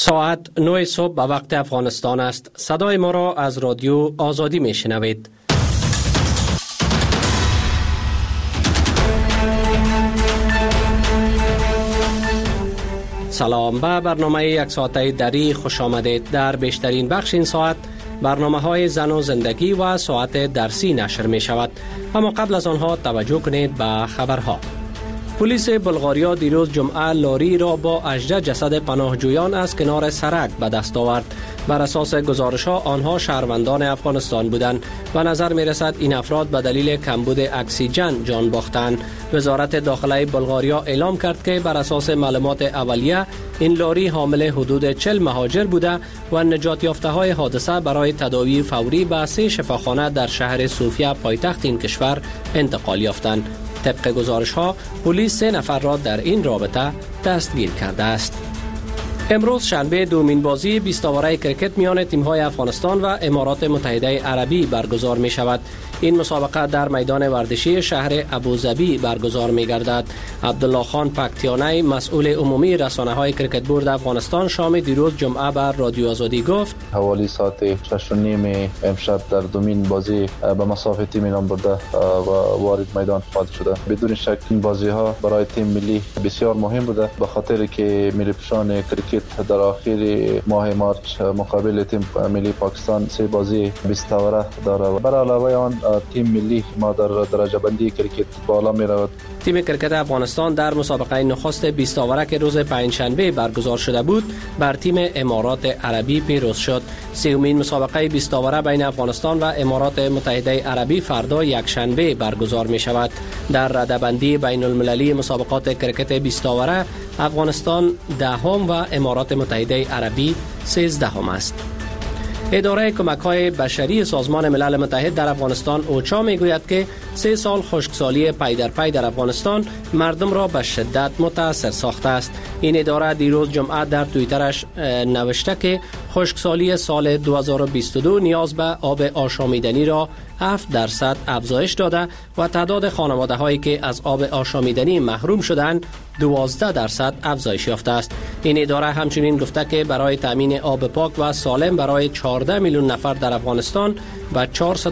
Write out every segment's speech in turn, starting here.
ساعت 9 صبح به وقت افغانستان است. صدای ما را از رادیو آزادی می شنوید. سلام، به برنامه یک ساعته دری خوش آمدید. در بیشترین بخش این ساعت برنامه های زن و زندگی و ساعت درسی نشر می شود. اما قبل از آنها توجه کنید به خبرها. پلیس بلغاریا دیروز جمعه لاری را با 18 جسد پناهجویان از کنار سرک به دست آورد. بر اساس گزارش ها آنها شهروندان افغانستان بودند و نظر می رسد این افراد به دلیل کمبود اکسیژن جان باختند. وزارت داخله بلغاریا اعلام کرد که بر اساس معلومات اولیه این لاری حامل حدود 40 مهاجر بوده و نجات یافته های حادثه برای تداوی فوری به 3 شفاخانه در شهر صوفیا پایتخت این کشور انتقال یافتند. طبق گزارش ها پلیس 3 نفر را در این رابطه دستگیر کرده است. امروز شنبه دومین بازی 20 اوره کرکت میان تیم های افغانستان و امارات متحده عربی برگزار می شود. این مسابقه در میدان ورزشی شهر ابوظبی برگزار می گردد. عبدالله خان پکتیانی مسئول عمومی رسانه های کرکت بورد افغانستان شام دیروز جمعه بر رادیو آزادی گفت حوالی ساعت 6:30 امشب در دومین بازی به مسافت تیم نام برده و وارد میدان خواهد شده. بدون شک این بازی ها برای تیم ملی بسیار مهم بوده به خاطر که ملی پوشان کرکت در آخر ماه مارچ مقابل تیم ملی پاکستان 3 بازی 20 اوره داره. بر علاوه آن تیم ملی ما در درجه بندی کرکت بالا می رود. تیم کرکت افغانستان در مسابقه نخست 20 اوره که روز پنجشنبه برگزار شده بود بر تیم امارات عربی پیروز شد. سومین مسابقه 20 اوره بین افغانستان و امارات متحده عربی فردا یکشنبه برگزار می شود. در رده‌بندی بین المللی مسابقات کرکت 20 اوره افغانستان 10ام و امارات متحده عربی 13ام است. اداره کمک‌های بشری سازمان ملل متحد در افغانستان اوچا میگوید که 3 سال خشکسالی پی در پی در افغانستان مردم را به شدت متاثر ساخته است. این اداره دیروز جمعه در توییترش نوشته که خشکسالی سال 2022 نیاز به آب آشامیدنی را 7% افزایش داده و تعداد خانواده‌هایی که از آب آشامیدنی محروم شدند 12% افزایش یافته است. این اداره همچنین گفته که برای تامین آب پاک و سالم برای 14 میلیون نفر در افغانستان به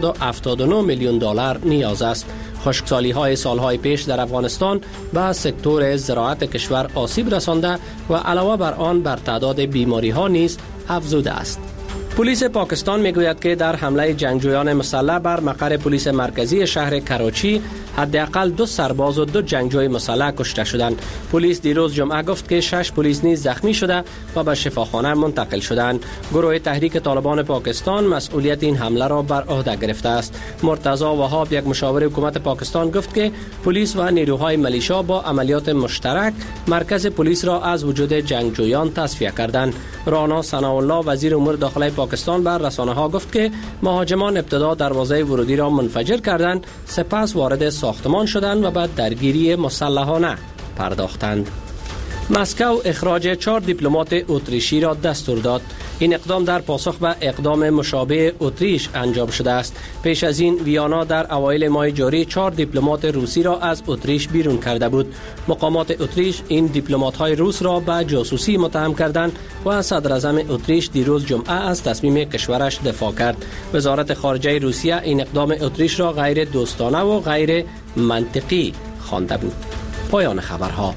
479 میلیون دلار نیاز است. خشکسالی‌های سالهای پیش در افغانستان به سکتور زراعت کشور آسیب رسانده و علاوه بر آن بر تعداد بیماری‌ها نیز افزوده است. پلیس پاکستان میگوید که در حمله جنگجویان مسلح بر مقر پلیس مرکزی شهر کراچی حداقل 2 سرباز و 2 جنگجوی مسلح کشته شدند. پلیس دیروز جمعه گفت که 6 پلیس نیز زخمی شده و به شفاخانه منتقل شدند. گروه تحریک طالبان پاکستان مسئولیت این حمله را بر عهده گرفته است. مرتضی وهاب یک مشاور حکومت پاکستان گفت که پلیس و نیروهای ملیشا با عملیات مشترک مرکز پلیس را از وجود جنگجویان تصفیه کردند. رانا ثناءالله وزیر امور داخلی پاکستان بر رسانه ها گفت که مهاجمان ابتدا دروازه ورودی را منفجر کردند، سپس وارد ساختمان شدند و بعد درگیری مسلحانه پرداختند. مسکو اخراج 4 دیپلمات اتریشی را دستور داد. این اقدام در پاسخ به اقدام مشابه اتریش انجام شده است. پیش از این ویانا در اوایل ماه جاری 4 دیپلمات روسی را از اتریش بیرون کرده بود. مقامات اتریش این دیپلمات‌های روس را به جاسوسی متهم کردند و صدر اعظم اتریش دیروز جمعه از تصمیم کشورش دفاع کرد. وزارت خارجه روسیه این اقدام اتریش را غیر دوستانه و غیر منطقی خوانده بود. پایان خبرها.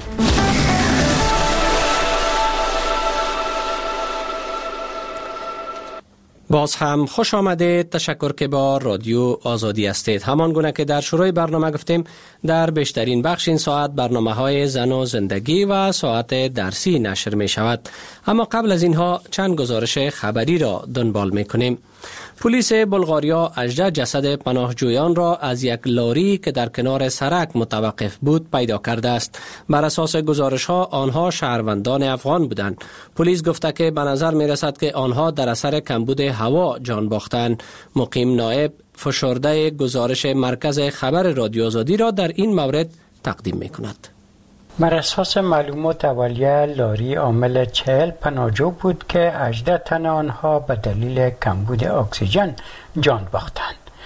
باز هم خوش آمدید. تشکر که با رادیو آزادی هستید. همان گونه که در شروع برنامه گفتیم در بیشترین بخش این ساعت برنامه های زن و زندگی و ساعت درسی نشر می شود. اما قبل از اینها چند گزارش خبری را دنبال می کنیم. پلیس بلغاریا 18 جسد پناهجویان را از یک لاری که در کنار سرک متوقف بود پیدا کرده است. بر اساس گزارش ها آنها شهروندان افغان بودند. پلیس گفته که به نظر می رسد که آنها در اثر کمبود هوا جان باختند. مقیم نائب فشرده گزارش مرکز خبر رادیو آزادی را در این مورد تقدیم می کند. بر اساس معلومات اولیه لاری حامل 40 پناهجو بود که 18 تن آنها به دلیل کمبود اکسیژن جان باختند.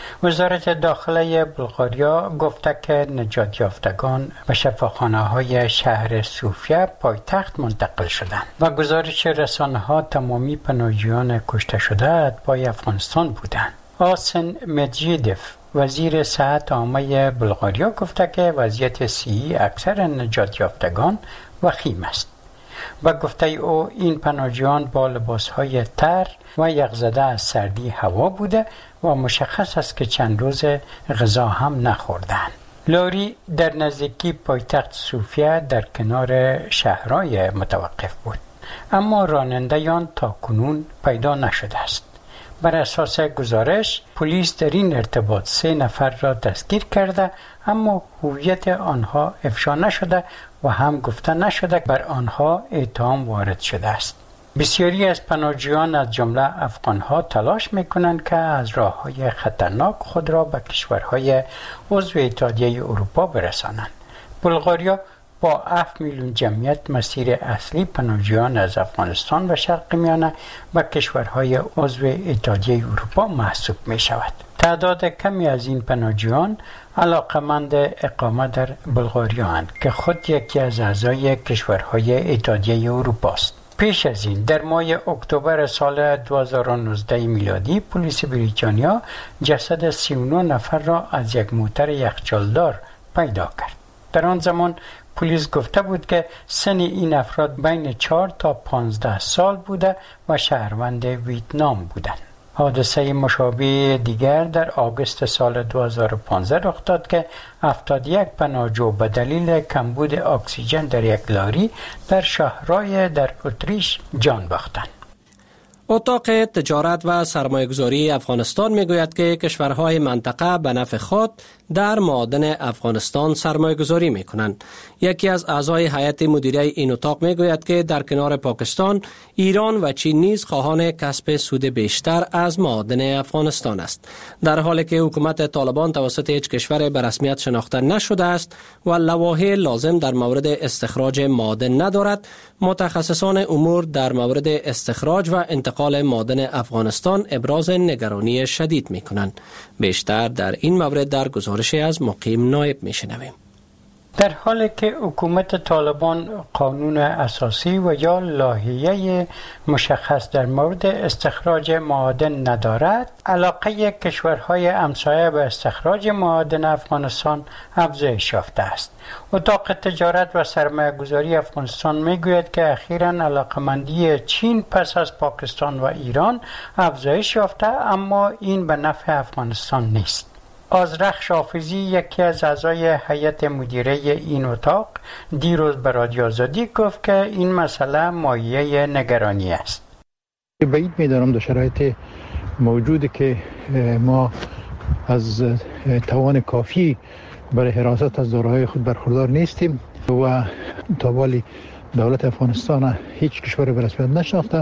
وزارت داخله بلغاریا گفته که نجات یافتگان به شفاخانه‌های شهر صوفیه پایتخت منتقل شدند و گزارش رسانه‌ها تمامی پناهجویان کشته شده اتباع افغانستان بودند. آسن مدژیدف وزیر صحت عامه بلغاریا گفته که وضعیت صحی اکثر نجات یافتگان وخیم است. و گفته او این پناهجویان با لباسهای تر و یخزده از سردی هوا بوده و مشخص است که چند روز غذا هم نخوردند. لاری در نزدیکی پایتخت صوفیه در کنار شهرهای متوقف بود، اما راننده آن تا کنون پیدا نشده است. بر اساس گزارش پلیس در این ارتباط 3 نفر را دستگیر کرده، اما هویت آنها افشا نشده و هم گفته نشده بر آنها اتهام وارد شده است. بسیاری از پناهجویان از جمله افغانها تلاش میکنند که از راههای خطرناک خود را به کشورهای عضو اتحادیه اروپا برسانند. بلغاریا با 7 میلیون جمعیت مسیر اصلی پناهجویان از افغانستان و شرق میانه و کشورهای عضو اتحادیه اروپا محسوب می شود. تعداد کمی از این پناهجویان علاقمند اقامت در بلغاریا اند که خود یکی از اعضای کشورهای اتحادیه اروپا است. پیش از این در ماه اکتبر سال 2019 میلادی پلیس بریتانیا جسد 39 نفر را از یک موتر یخچالدار پیدا کرد. در آن زمان پلیس گفته بود که سن این افراد بین 4 تا 15 سال بوده و شهروند ویتنام بودند. حادثه مشابه دیگر در آگوست سال 2015 رخ داد که 71 پناهجو به دلیل کمبود اکسیژن در یک لاری در شهرهای در اتریش جان باختند. اتاق تجارت و سرمایه‌گذاری افغانستان میگوید که کشورهای منطقه به نفع خود در معادن افغانستان سرمایه‌گذاری میکنند. یکی از اعضای هیئت مدیره این اتاق میگوید که در کنار پاکستان، ایران و چین نیز خواهان کسب سود بیشتر از معادن افغانستان است. در حالی که حکومت طالبان توسط هیچ کشور به رسمیت شناخته نشده است و لوایح لازم در مورد استخراج معادن ندارد، متخصصان امور در مورد استخراج و انتقال معادن افغانستان ابراز نگرانی شدید می‌کنند. بیشتر در این مورد در گزارشی از مقیم نایب می‌شنویم. در حالی که حکومت طالبان قانون اساسی و یا لایحه مشخص در مورد استخراج معادن ندارد، علاقه کشورهای همسایه به استخراج معادن افغانستان افزایش یافته است. اتاق تجارت و سرمایه‌گذاری افغانستان میگوید که اخیراً علاقمندی چین پس از پاکستان و ایران افزایش یافته، اما این به نفع افغانستان نیست. آذرخش حافظی یکی از اعضای هیئت مدیره این اتاق دیروز به رادیو آزادی گفت که این مسئله مایه نگرانی است. بعید می‌دارم در شرایط موجودی که ما از توان کافی برای حراست از دارایی‌های خود برخوردار نیستیم و تا حالی دولت افغانستان هیچ کشور به رسمیت نشناخته.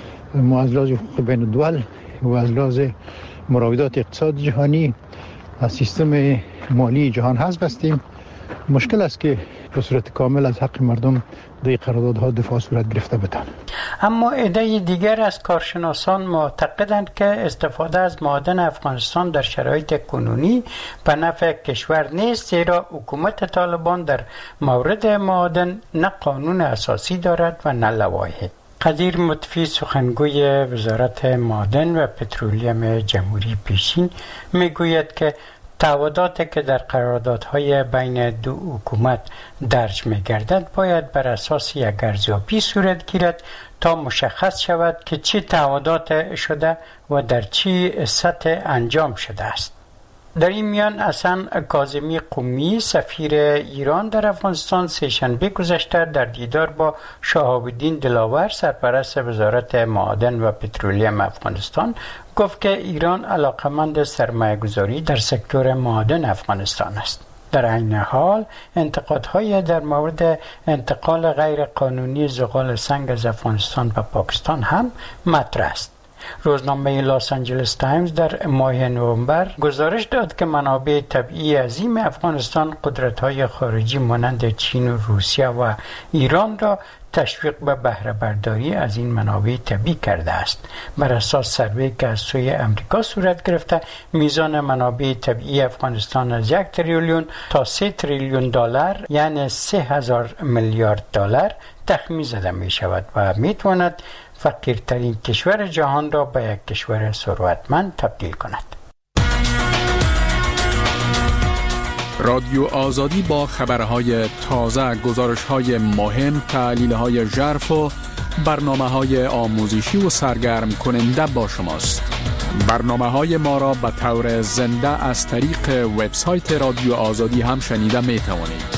ما از لحاظ حقوق بین الدول و از لحاظ مراودات اقتصاد جهانی از سیستم مالی جهان حذف هستیم. مشکل است که به صورت کامل از حق مردم در قراردادها دفاع صورت گرفته بتن. اما عده دیگر از کارشناسان معتقدند که استفاده از معادن افغانستان در شرایط کنونی به نفع کشور نیست، زیرا حکومت طالبان در مورد معادن نه قانون اساسی دارد و نه لوایح. قدیر مطفی سخنگوی وزارت معادن و پترولیم جمهوری پیشین میگوید که تعهداتی که در قراردادهای بین دو حکومت درج می‌گردد باید بر اساس یک ارزیابی صورت گیرد تا مشخص شود که چه تعهدات شده و در چه سطح انجام شده است. در این میان حسن کاظمی قمی سفیر ایران در افغانستان سه‌شنبه گذشته در دیدار با شهاب الدین دلاور سرپرست وزارت معادن و پترولیم افغانستان گفت که ایران علاقمند سرمایه‌گذاری در سکتور معادن افغانستان است. در عین حال انتقادهای در مورد انتقال غیر قانونی زغال سنگ از افغانستان به پاکستان هم مطرح است. روزنامه لاس آنجلس تایمز در ماه نوامبر گزارش داد که منابع طبیعی عظیم افغانستان قدرت‌های خارجی مانند چین و روسیه و ایران را تشویق به بهره برداری از این منابع طبیعی کرده است. بر اساس سروی که از سوی امریکا صورت گرفته، میزان منابع طبیعی افغانستان از 1 تریلیون تا 3 تریلیون دلار یعنی 3000 میلیارد دلار تخمین زده می شود و می تواند فقیرترین کشور جهان را به یک کشور ثروتمند تبدیل کند. رادیو آزادی با خبرهای تازه، گزارش‌های مهم، تحلیل‌های ژرف و برنامه‌های آموزشی و سرگرم کننده با شماست. برنامه‌های ما را به طور زنده از طریق وبسایت رادیو آزادی هم شنیده می‌توانید.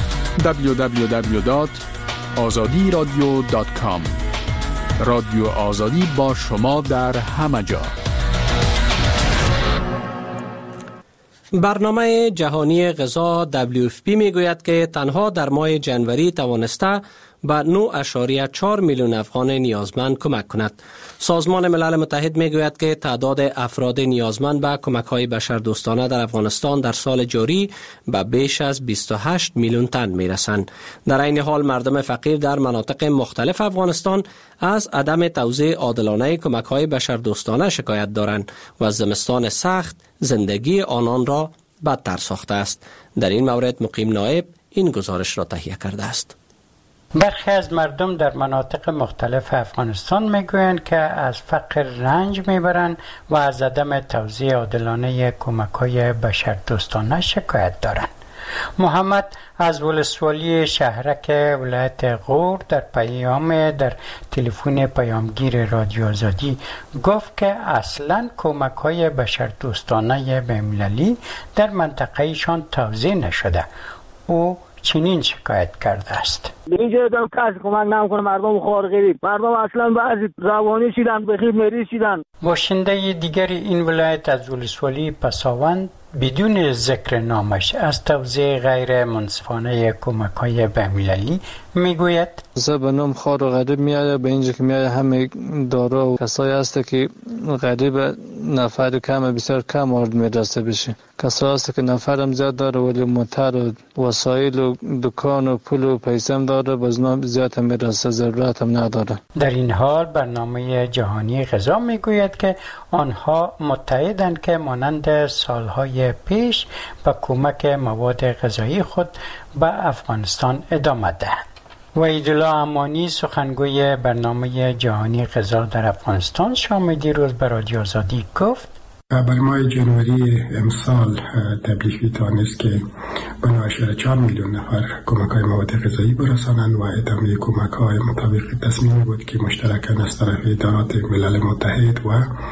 www.azadiradio.com. رادیو آزادی با شما در همه جا. برنامه جهانی غذا WFP میگوید که تنها در ماه جنوری توانسته به 9.4 میلیون افغان نیازمند کمک کند. سازمان ملل متحد میگوید که تعداد افراد نیازمند به کمک‌های بشردوستانه در افغانستان در سال جاری به بیش از 28 میلیون تن میرسند. در این حال مردم فقیر در مناطق مختلف افغانستان از عدم توزیع عادلانه کمک‌های بشردوستانه شکایت دارند و زمستان سخت زندگی آنان را بدتر ساخته است. در این مورد مقیم نایب این گزارش را تهیه کرده است. برخی از مردم در مناطق مختلف افغانستان میگویند که از فقر رنج میبرند و از عدم توزیع عادلانه کمک‌های بشردوستانه شکایت دارند. محمد از ولسوالی شهرک ولایت غور در پیام در تلفن پیامگیر رادیو آزادی گفت که اصلا کمک‌های بشردوستانه بین‌المللی در منطقه‌شان توزیع نشده. او چنین شکایت کرده است. به اینجا دارم کسی کمک نمیکنه، مردم خارغری، مردم اصلا بعضی روانی شدن، بخیر مریض شدن. باشنده دیگر این ولایت از ولسوالی پساوند بدون ذکر نامش از توزیع غیر منصفانه کمک‌های بین‌المللی میگوید به نام خار و غریب میاد، به اینجا که میاد همه دارا و کسایی هست که غریب نفر کم بسیار کم وارد میرسه بشه. کسایی هست که نفرم زیاد داره ولی موتر و وسایل و دکان و پول و پیسه هم داره، باز نام زیاد هم میرسه، ضرورت هم نداره. در این حال برنامه جهانی غذا میگوید که آنها متحدند که مانند سالهای پیش به کمک مواد غذایی خود به افغانستان ادامه دهند. وحیدالله امانی سخنگوی برنامه جهانی غذا در افغانستان شام دیروز به رادیو آزادی گفت برای ماه جنوری امسال WFP توانست که به 9.4 میلیون نفر کمک‌های مواد غذایی برسانند و ادامه کمک‌های مطابق تصمیمی بود که مشترکاً از طرف ادارات ملل متحد و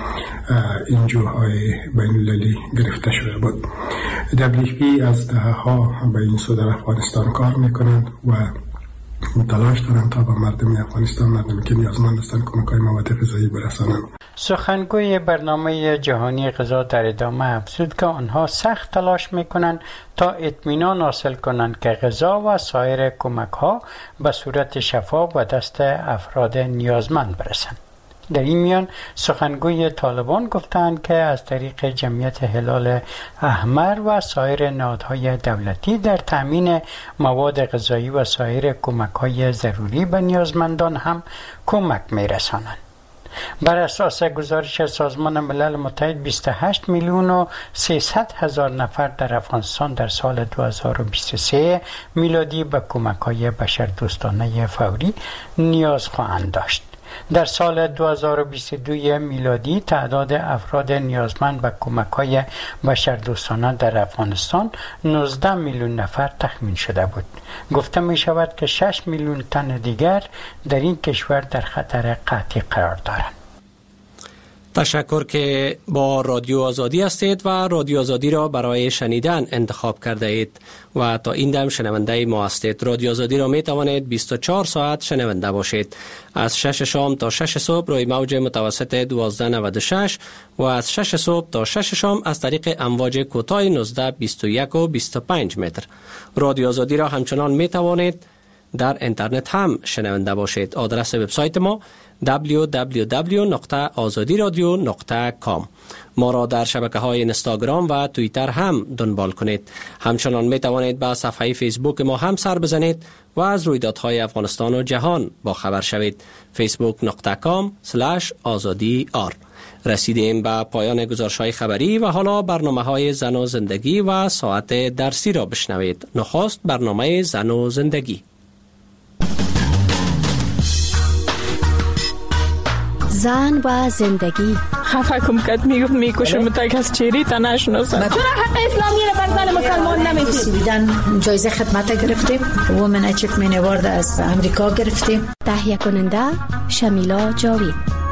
انجوهای بین‌المللی گرفته شده بود. WFP از دهه‌ها به این سو در افغانستان کار می‌کنند و تلاش دارند تا به مردم افغانستان، مردمی که نیازمند هستند، کمک‌های مواد غذایی برسانند. سخنگوی برنامه جهانی غذا در ادامه افزود که آنها سخت تلاش میکنند تا اطمینان حاصل کنند که غذا و سایر کمک‌ها به صورت شفاف به دست افراد نیازمند برسند. در این میان سخنگوی طالبان گفتند که از طریق جمعیت هلال احمر و سایر نهادهای دولتی در تامین مواد غذایی و سایر کمک‌های ضروری به نیازمندان هم کمک می‌رسانند. بر اساس گزارش سازمان ملل متحد 28 میلیون و 300 هزار نفر در افغانستان در سال 2023 میلادی به کمک‌های بشردوستانه فوری نیاز خواهند داشت. در سال 2022 میلادی تعداد افراد نیازمند به کمک‌های بشردوستانه در افغانستان 19 میلیون نفر تخمین شده بود. گفته می شود که 6 میلیون تن دیگر در این کشور در خطر قحطی قرار دارند. تشکر که با رادیو آزادی هستید و رادیو آزادی را برای شنیدن انتخاب کرده اید و تا این دم شنونده ما هستید. رادیو آزادی را می توانید 24 ساعت شنونده باشید. از 6 شام تا 6 صبح روی موج متوسط 1296 و از 6 صبح تا 6 شام از طریق امواج کوتاه 19، 21 و 25 متر. رادیو آزادی را همچنان می توانید در اینترنت هم شنونده باشید. آدرس وبسایت ما www.azadiradio.com. ما را در شبکه‌های اینستاگرام و توییتر هم دنبال کنید. همچنان می توانید به صفحه فیسبوک ما هم سر بزنید و از رویدادهای افغانستان و جهان با خبر شوید. facebook.com/azadi.r. رسیدیم به پایان گزارش‌های خبری و حالا برنامه‌های زن و زندگی و ساعت درسی را بشنوید. نخست برنامه زن و زندگی. زن و زندگی. خفه کم کد میگفت میکشم تک از چیری تا نشناسم. چرا حق اسلامی را بر زن مسلمان نمیدید؟ سویدن جایزه خدمت گرفتیم. وومن اچیومنت اوارد از امریکا گرفتیم. تهیه کننده شمیلا جاوید.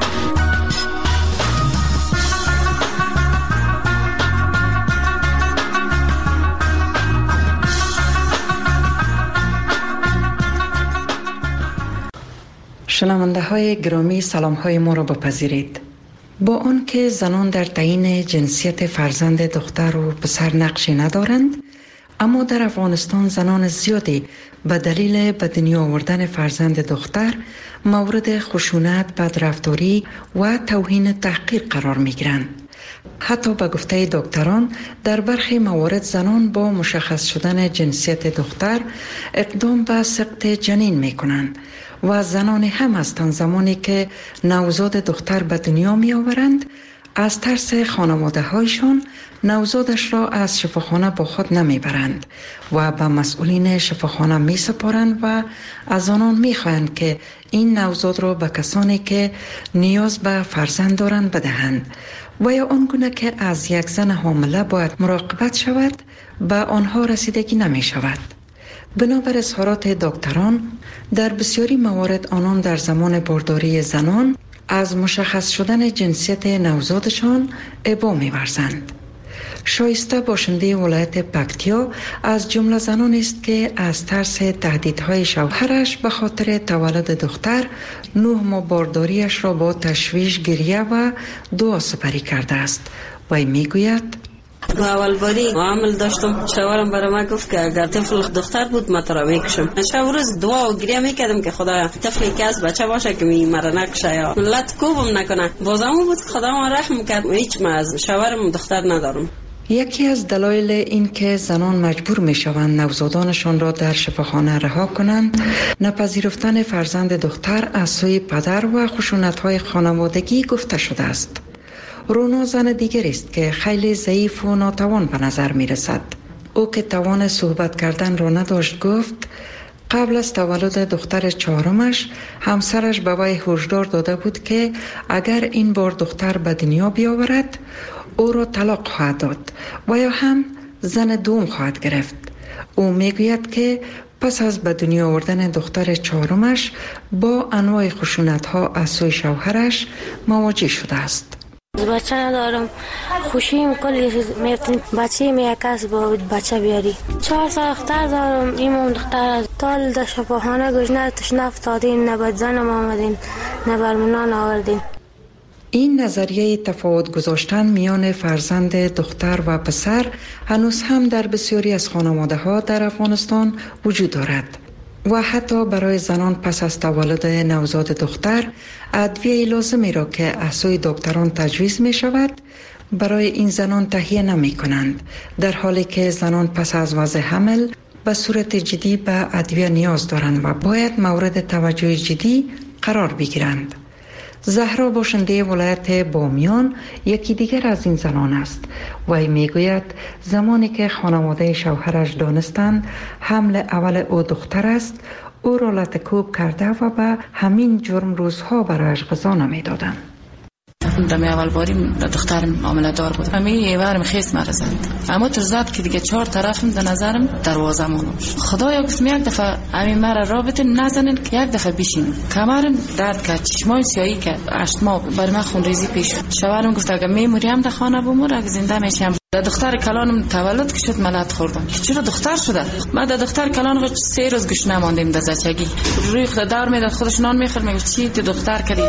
شنونده های گرامی، سلام های ما را بپذیرید. با آنکه زنان در تعیین جنسیت فرزند دختر و پسر نقشی ندارند، اما در افغانستان زنان زیادی به دلیل به دنیا آوردن فرزند دختر مورد خشونت، بدرفتاری و توهین تحقیر قرار می گیرند. حتی به گفته دکتران در برخی موارد زنان با مشخص شدن جنسیت دختر اقدام به سقط جنین می کنند و زنانی هم هستند زمانی که نوزاد دختر به دنیا می آورند از ترس خانواده هایشان نوزادش را از شفاخانه با خود نمی برند و به مسئولین شفاخانه می سپارند و از آنان می خواهند که این نوزاد را به کسانی که نیاز به فرزند دارند بدهند و یا آنگونه که از یک زن حامله باید مراقبت شود به آنها رسیدگی نمی شود. بنابر اظهارات دکتران در بسیاری موارد آنان در زمان بارداری زنان از مشخص شدن جنسیت نوزادشان ابا می‌ورزند. شایسته باشنده ولایت پکتیا از جمله زنان است که از ترس تهدیدهای شوهرش به خاطر تولد دختر 9 ماه بارداریش را با تشویش، گریه و دعا سپری کرده است. وی میگوید با اول باری عامل داشتم، شوهرم برای من گفت که اگر طفل دختر بود من تو را میکشم. شب روز دعا و گریه میکردم که خدا طفلی که از بچه باشه که مرا نکشه یا ملت کوبم نکنه. بازم بود خدا ما رحم کرد. هیچ ما از شوهرم دختر ندارم. یکی از دلایل این که زنان مجبور می شوند نوزادانشان را در شفاخانه رها کنند نپذیرفتن فرزند دختر از سوی پدر و خشونت‌های خانوادگی گفته شده است. رونا زن دیگر است که خیلی ضعیف و ناتوان به نظر می رسد. او که توان صحبت کردن را نداشت گفت قبل از تولد دختر 4مش همسرش به وی هشدار داده بود که اگر این بار دختر به دنیا بیاورد او را طلاق خواهد داد و یا هم زن دوم خواهد گرفت. او میگوید که پس از به دنیا آوردن دختر 4مش با انواع خشونت‌ها از سوی شوهرش مواجه شده است. بچه ندارم، خوشیم کلی میفتیم بچه میکس با بچه بیاری. 4 سال دختر دارم، ایمون دختر از تال در شفاخانه گشنه تشنه افتادین، نه بدزنم آمدین نه برمونان آوردین. این نظریه تفاوت گذاشتن میان فرزند دختر و پسر هنوز هم در بسیاری از خانواده ها در افغانستان وجود دارد و حتی برای زنان پس از تولد نوزاد دختر ادویه لازمی را که از سوی دکتران تجویز می شود برای این زنان تهیه نمی کنند، در حالی که زنان پس از وضع حمل به صورت جدی به ادویه نیاز دارند و باید مورد توجه جدی قرار بگیرند. زهرا باشنده ولایت بامیان یکی دیگر از این زنان است. وی میگوید زمانی که خانواده شوهرش دانستند حمل اول او دختر است، او را لطکوب کرده و به همین جرم روزها برایش غذا نمیدادند. دمی اول باری دخترم عامله دار بود. همی ورم خیس مرزند. اما ترزاد که دیگه 4 طرفم در نظرم دروازه مونم. خدایا گفتم یک دفعه همین مرا رابطه نزنین که یک دفعه بشینم. کمرم درد کرد، چشمای سیاهی کرد، 8 ماه بر من خونریزی پیش شد. شوهرم گفت اگه میموریم در خانه بمور، اگه زنده میشم. دختر کلانم تولد که شد ملت خوردم. چرا دختر شده؟ ما دختر کلان رو 3 روز گوش نماندیم در زچگی. روی خدا دار میداد، خودش نان میخورد، میگفت چی تو دختر کردی؟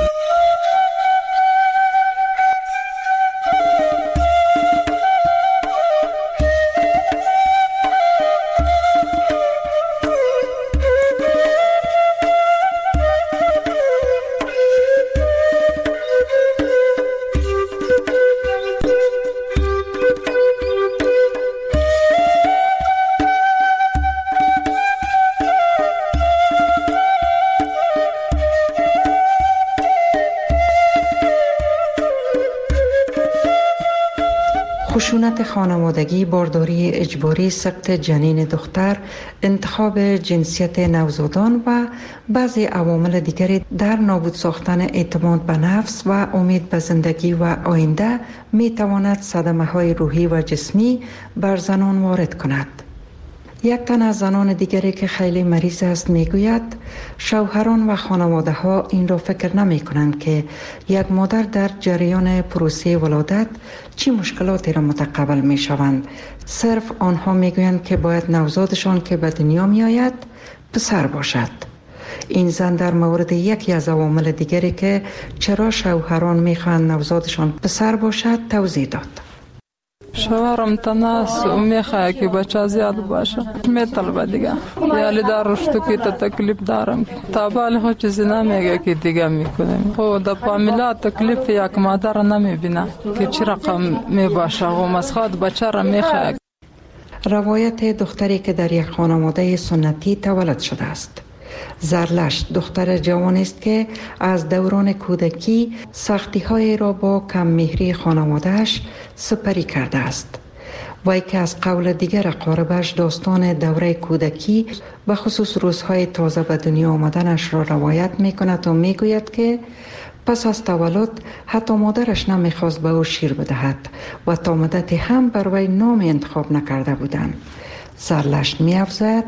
خشونت خانوادگی، بارداری اجباری، سقط جنین دختر، انتخاب جنسیت نوزادان و بعضی عوامل دیگری در نابود ساختن اعتماد به نفس و امید به زندگی و آینده می تواند صدمه‌های روحی و جسمی بر زنان وارد کند. یک تن از زنان دیگری که خیلی مریض است میگوید شوهران و خانواده ها این را فکر نمی کنند که یک مادر در جریان پروسه ولادت چی مشکلاتی را متقبل می شوند. صرف آنها میگویند که باید نوزادشان که به دنیا می آید پسر باشد. این زن در مورد یکی از عوامل دیگری که چرا شوهران میخواهند نوزادشان پسر باشد توضیح داد. شوهرم تناس و میخواه که بچه زیاد باشه میطلبه دیگه، یعنی در رشدو که تکلیف دارم تا بالی خود چیزی نمیگه که دیگه میکنیم. خود در فامیلات تکلیف یک مادر نمیبینه که چی رقم میباشه و مسخواد بچه را میخواه. روایت دختری که در یک خانواده سنتی تولد شده است. زرلشت دختر جوانی است که از دوران کودکی سختی‌های را با کم مهری خانواده‌اش سپری کرده است. وی که از قول دیگر اقاربش داستان دوره کودکی به خصوص روزهای تازه به دنیا آمدنش را روایت می‌کند و می‌گوید که پس از تولد حتی مادرش نمی‌خواست به او شیر بدهد و تا مدتی هم بر وی نام انتخاب نکرده بودند. زرلشت می‌افزاید: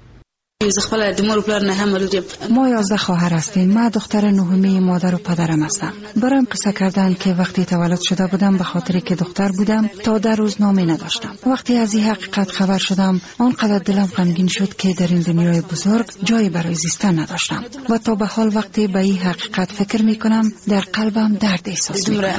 ما 11 خواهر هستیم. ما دختر نهمی مادر و پدرم هستم. برام قصه کردن که وقتی تولد شده بودم به خاطر که دختر بودم تا 10 روز نامی نداشتم. وقتی از این حقیقت خبر شدم آنقدر دلم غمگین شد که در این دنیای بزرگ جایی برای زیستن نداشتم و تا به حال وقتی به این حقیقت فکر می کنم در قلبم درد احساس می کنم.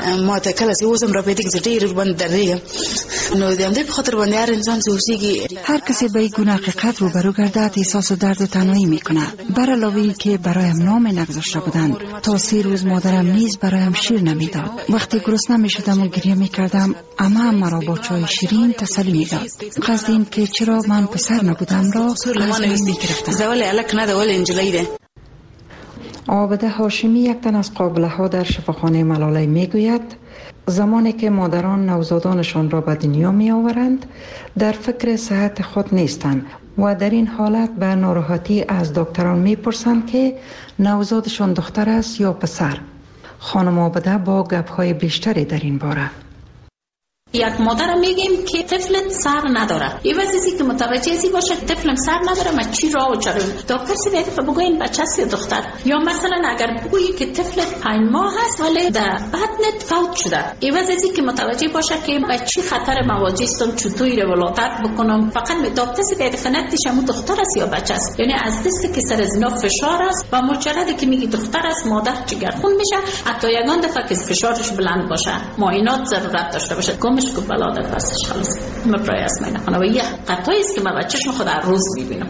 هر کسی به این گونه حقیقت روبرو گردد احساس درد و تنهایی میکنه. بر علاوه که برایم نام نگذاشته بودند تا 3 روز مادرم نیز برایم شیر نمیداد. وقتی گرسنه میشدم و گریه میکردم اما مرا با چای شیرین تسلی میداد. قصد این که چرا من پسر نبودم را از من میگرفتم. عابده هاشمی یک تن از قابله ها در شفاخانه ملاله میگوید زمانی که مادران نوزادانشان را به دنیا می آورند در فکر صحت خود نیستند و در این حالت به ناراحتی از دکتران می پرسند که نوزادشان دختر است یا پسر. خانم عابده با گپ‌های بیشتری در این باره. یک مادر میگیم که طفلت سر نداره. این واسه که متوجه ازی باشه طفلم سر نداره ما چی راه و چرا دکتر سی باید بگوین بچه است یا دختر. یا مثلا اگر بگویی که طفلت 5 ماه هست ولی در بطنت فوت شده. این واسه که متوجه باشه که بچه خطر مواجه استم چطوری ولادت بکنم. فقط دکتر سی باید فنتش هم دختر است یا بچه است. یعنی از دست که سر از اینا فشار است و مجرد که میگی دختر است مادر جگرخون میشه حتی یگان دفعه که فشارش بلند باشه معاینات ضرورت داشته باشه. که بلاده پسش خلاص مبرای اسمه نخونه و یه قطعی است که من بچه‌شم خود هر روز میبینم.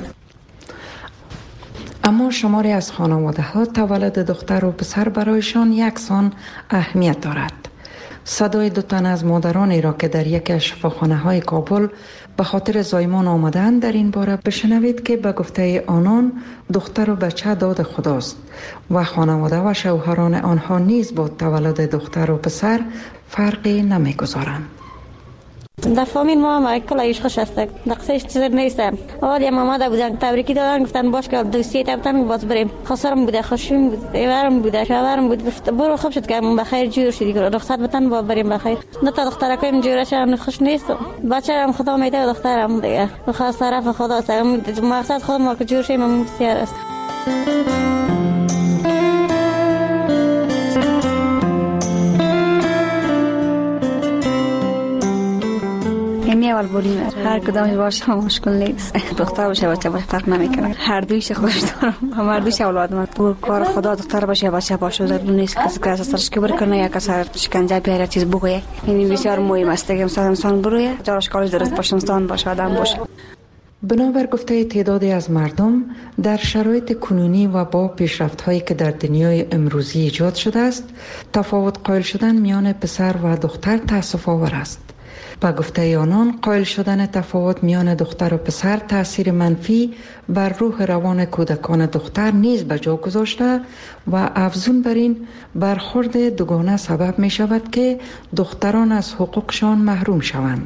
اما شماری از خانواده ها تولد دختر و پسر برایشان یکسان اهمیت دارد. صدای 2 تن از مادرانی را که در یک از شفاخانه های کابل به خاطر زایمان آمدن در این باره بشنوید که به گفته آنان دختر و بچه داد خداست و خانواده و شوهران آنها نیز با تولد دختر و پسر فرقی نمیگذارند. در فامیل ما کلا ایش خوش است. نقصش چیزی نیستم. آدم آمده بودن تبریکی دادن گفتن باش که دوستی تبتن باز بریم. خسارم بوده خوشیم بود. ایوارم بوده شوهرم بود گفت برو خوب شد که بخیر جور شدی که رخصت بتن با بریم بخیر. نه تا دختر کویم جورش خوش نیست. بچه‌ام خدا میده دخترم دیگه. خاص طرف خدا است. مقصد خود ما که جور شیم بسیار است. اول بودیم هر کدامش باشه مشکل نیست. دختر باشه بچه باشه فرق نمیکنه. هر دویش خوش دارم. هر دویش اولادم. تو کار خدا دختر باشه یا بچه باشه ضرور نیست کسی که سرش کبر کنه یا کسی شکنجه بیاره چیز بگویه. این بسیار مهم است که انسان برویه جاش کارش درست باشه انسان باشه آدم باشه. بنابر گفته تعدادی از مردم در شرایط کنونی و با پیشرفت‌هایی که در دنیای امروزی ایجاد شده است تفاوت قائل شدن میان پسر و دختر تأسف آور است. با گفته آنان قائل شدن تفاوت میان دختر و پسر تأثیر منفی بر روح روان کودکان دختر نیز به جا گذاشته و افزون بر این برخورد دوگانه سبب می شود که دختران از حقوقشان محروم شوند.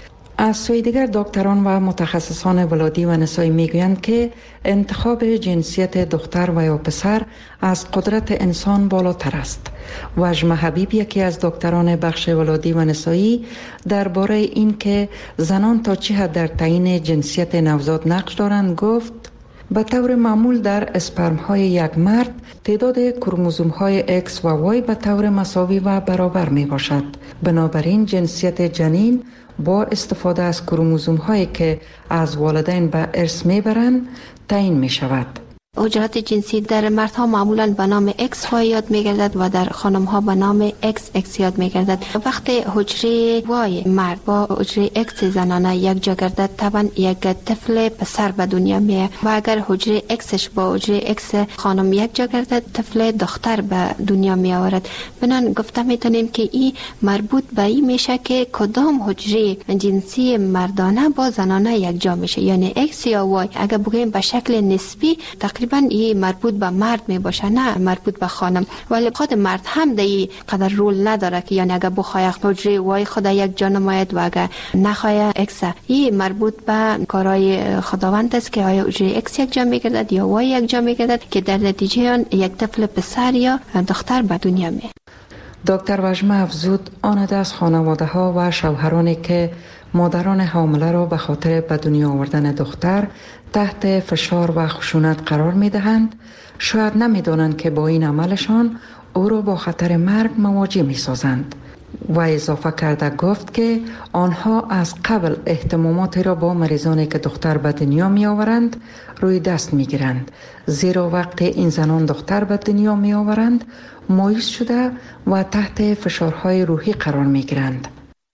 از سوی دیگر دکتران و متخصصان ولادی و نسایی میگویند که انتخاب جنسیت دختر و یا پسر از قدرت انسان بالاتر است. وجمه حبیب یکی از دکتران بخش ولادی و نسایی درباره این که زنان تا چه حد در تعیین جنسیت نوزاد نقش دارند گفت: به طور معمول در اسپرم های یک مرد تعداد کروموزوم های X و Y به طور مساوی و برابر می باشد. بنابراین جنسیت جنین با استفاده از کروموزوم هایی که از والدین به ارث می برند تعیین می شود. حجرات جنسی در مردها معمولا به نام XY یاد می گردد و در خانمها به نام XX یاد می گردد. وقتی حجره Y مرد با حجره X زنانه یک جا گردد طبعا یک طفل پسر به دنیا می آید و اگر حجره Xش با حجره X خانم یک جا گردد طفل دختر به دنیا می آورد. بنان گفته می تونیم که این مربوط به این میشه که کدام حجره جنسی مردانه با زنانه یک جا میشه، یعنی X یا Y. اگر بگیم به شکل نسبی تقریبا این مربوط به مرد می باشه، نه مربوط به خانم. ولی خود مرد هم در قدر رول نداره که یعنی اگر بخواه حجره وای خدا یک جا نماید و اگر نخواه اکس، این مربوط به کارهای خداوند است که آیا حجره اکس یک جا می گردد یا وای یک جا می گردد که در نتیجه آن یک طفل پسر یا دختر به دنیا می. دکتر وجمه افزود آن از خانواده ها و شوهرانی که مادران حامله را به خاطر به دنیا آوردن دختر تحت فشار و خشونت قرار می دهند شاید نمی دانند که با این عملشان او را با خطر مرگ مواجه می سازند. و اضافه کرده گفت که آنها از قبل اهتماماتی را با مریضانی که دختر به دنیا می آورند روی دست می گیرند، زیرا وقتی این زنان دختر به دنیا می آورند مایوس شده و تحت فشارهای روحی قرار می گیرند.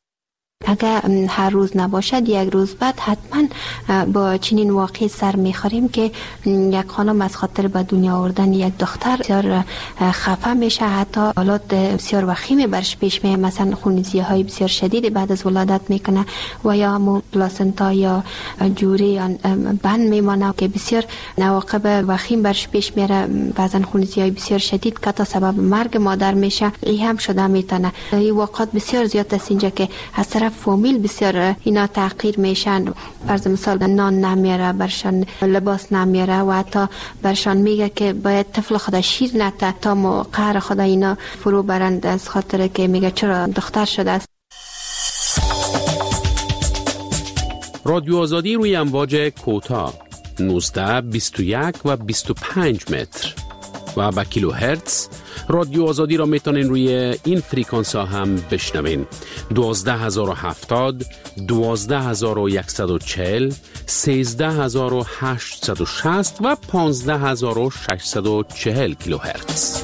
اگر هر روز نباشد یک روز بعد حتما با چنین واقعی سر میخوریم که یک خانم از خاطر به دنیا آوردن یک دختر بسیار خفه میشه، حتی حالات بسیار وخیمی برش پیش میاد، مثلا خونریزی های بسیار شدید بعد از ولادت میکنه و یا همون پلاسنتا یا جوری بند میمانه که بسیار عواقب وخیم برش پیش میره، بعضا خونریزی های بسیار شدید که تا سبب مرگ مادر میشه. این هم شده میتونه. این واقعات بسیار زیاد است اینجا که از طرف فامیل بسیار اینا تحقیر میشن. فرض مثال نان نمیاره برشان، لباس نمیاره و حتی برشان میگه که باید طفل خدا شیر نته تا قهر خدا اینا فرو برند از خاطر که میگه چرا دختر شده است. رادیو آزادی روی امواج کوتاه 19 21 و 25 متر و با کیلو هرتز. رادیو آزادی را میتونین روی این فریکانس ها هم بشنوین: 12070 12140 13860 و 15640 کیلوهرتز.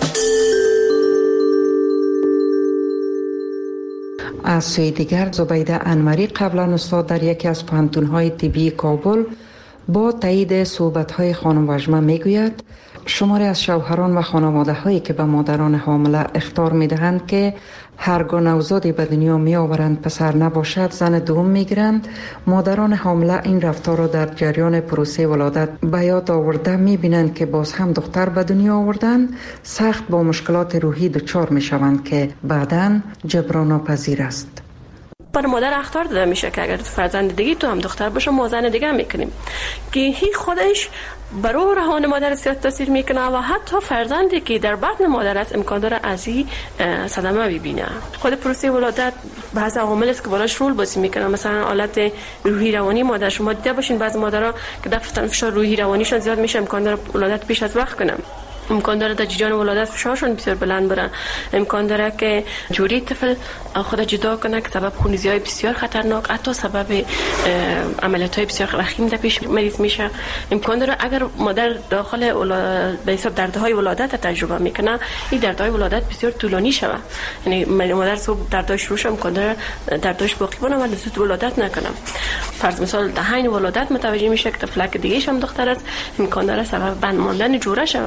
از سوی دیگر زبیده انوری قبلا استاد در یکی از پانتون‌های طبی کابل با تایید صحبت‌های خانم وجمه میگوید شماری از شوهران و خانواده هایی که به مادران حامله اخطار می دهند که هرگاه نوزادی به دنیا می آورند پسر نباشد زن دوم می گیرند، مادران حامله این رفتار را در جریان پروسه ولادت به یاد آورده می بینند که باز هم دختر به دنیا آوردن سخت با مشکلات روحی دچار می شوند که بعداً جبران ناپذیر است. برای مادر اخطار داده میشه که اگر فرزند دیگه تو هم دختر باشه ما زن دیگه هم میکنیم که هی خودش برای روان مادر زیاد تاثیر میکنه و حتی فرزندی که در بطن مادر است امکان داره از این صدمه ببینه. خود پروسه ولادت بعضی عوامل است که بالاش رول بازی میکنه، مثلا حالت روحی روانی مادر. شما دیده باشین بعضی مادرها که دفتر فشار روحی روانیشون زیاد میشه امکان داره ولادت پیش از وقت کنه، امکان داره در جریان ولادت فشارشون بسیار بلند بره، امکان داره که جوری طفل خود جدا کنه که سبب خونریزی‌های بسیار خطرناک، حتی سبب عملیات‌های بسیار وخیم در پیش مریض میشه. امکان داره اگر مادر داخل به حساب دردهای ولادت تجربه میکنه این دردهای ولادت بسیار طولانی شوه، یعنی مادر صبح درداش روش امکان داره درداش باقی بمونه ولی زود ولادت نکنه. فرض مثال در حین ولادت متوجه میشه که طفلک دیگه هم دختر است، امکان داره سبب بند ماندن جوره شوه.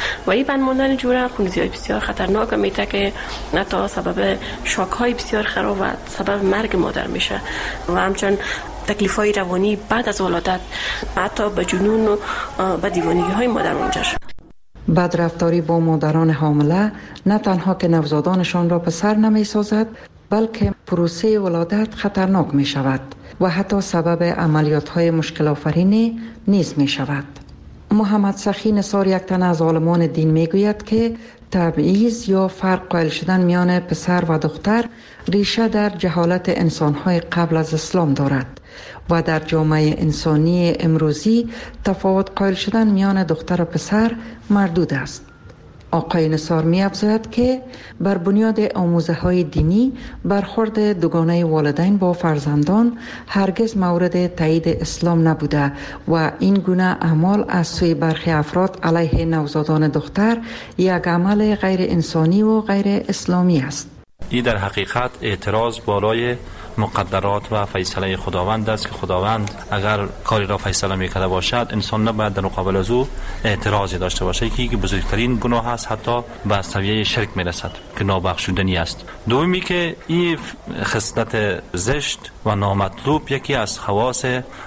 و این بند ماندن جوره خونریزی بسیار خطرناک میته که حتی سبب شاک های بسیار خراب و سبب مرگ مادر میشه و همچنین تکلیف های روانی بعد از ولادت حتی به جنون و به دیوانگی های مادر منجر شد. بدرفتاری با مادران حامله نه تنها که نوزادانشان را پسر نمی سازد، بلکه پروسه ولادت خطرناک می شود و حتی سبب عملیات های مشکل آفرینی نیز می شود. محمد سخی نثار، یک تن از عالمان دین، می گوید که تبعیض یا فرق قائل شدن میان پسر و دختر ریشه در جهالت انسانهای قبل از اسلام دارد و در جامعه انسانی امروزی تفاوت قائل شدن میان دختر و پسر مردود است. آقای نثار می افزاید که بر بنیاد آموزه های دینی برخورد دوگانه والدین با فرزندان هرگز مورد تایید اسلام نبوده و این گونه اعمال از سوی برخی افراد علیه نوزادان دختر یک عمل غیر انسانی و غیر اسلامی است. این در حقیقت اعتراض بالای مقدرات و فیصله خداوند است که خداوند اگر کاری را فیصله میکرده باشد انسان نباید در مقابل از او اعتراضی داشته باشه که بزرگترین گناه است، حتی به سویه شرک میرسد که نابخشودنی است. دومی که این خصلت زشت و نامطلوب یکی از خواص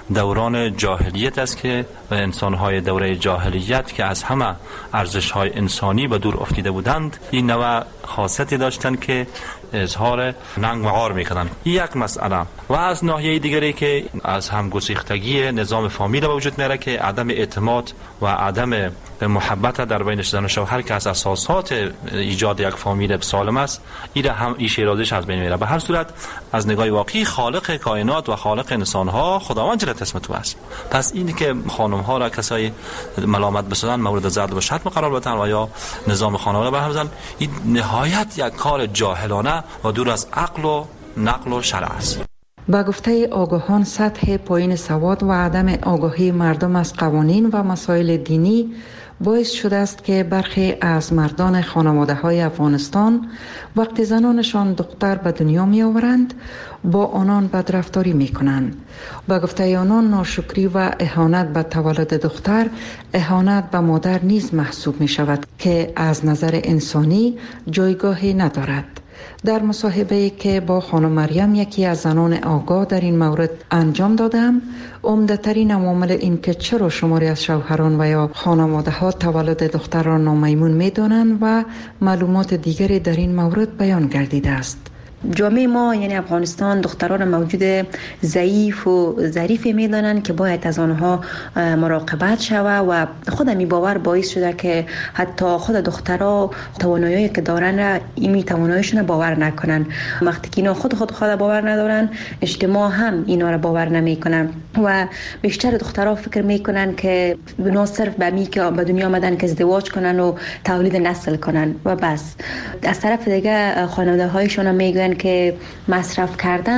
دوران جاهلیت است که انسان‌های دوره جاهلیت که از همه ارزش‌های انسانی به دور افتیده بودند این نوع خاصیتی داشتند که اظهار ننگ و عار می‌کردند. یک مسئله و از ناحیه دیگری که از همگسیختگی نظام فامیل به وجود میاره که عدم اعتماد و عدم محبت در بین زن و شوهر که از اساسات ایجاد یک فامیل سالم است، این هم ایش ارادش از بین میره. به هر صورت از نگاه واقعی خالق کائنات و خالق انسان‌ها خداوند جل اسمه است. پس این که خانم‌ها را کسای ملامت بسازن، مورد ضرب و شتم قرار بدن و یا نظام خانواده برهم بزنن، این نهایت یک کار جاهلانه و دور از عقل و نقل و شرع است. با گفته آگاهان، سطح پایین سواد و عدم آگاهی مردم از قوانین و مسائل دینی باعث شده است که برخی از مردان خانواده های افغانستان وقتی زنانشان دختر به دنیا می آورند با آنان بدرفتاری می کنند. با گفته آنان ناشکری و اهانت به تولد دختر اهانت به مادر نیز محسوب می شود که از نظر انسانی جایگاهی ندارد. در مصاحبه‌ای که با خانم مریم، یکی از زنان آگاه در این مورد انجام دادم، عمده‌ترین عوامل این که چرا شماری از شوهران و یا خانواده‌ها تولد دختر را نامیمون می‌دانند و معلومات دیگری در این مورد بیان گردیده است. جامعه ما یعنی افغانستان دختران موجود ضعیف و ظریفی میدانن که باید از آنها مراقبت شود و خود می باور باعث شده که حتی خود دخترها توانایی که دارن را این تواناییشون باور نکنن. وقتی که اینا خود باور ندارن، اجتماع هم اینا را باور نمیکنن و بیشتر دخترها فکر میکنن که بنا صرف به می که به دنیا آمدن که ازدواج کنن و تولید نسل کنن و بس. از طرف دیگه خانواده هایشون هم میگن که مصرف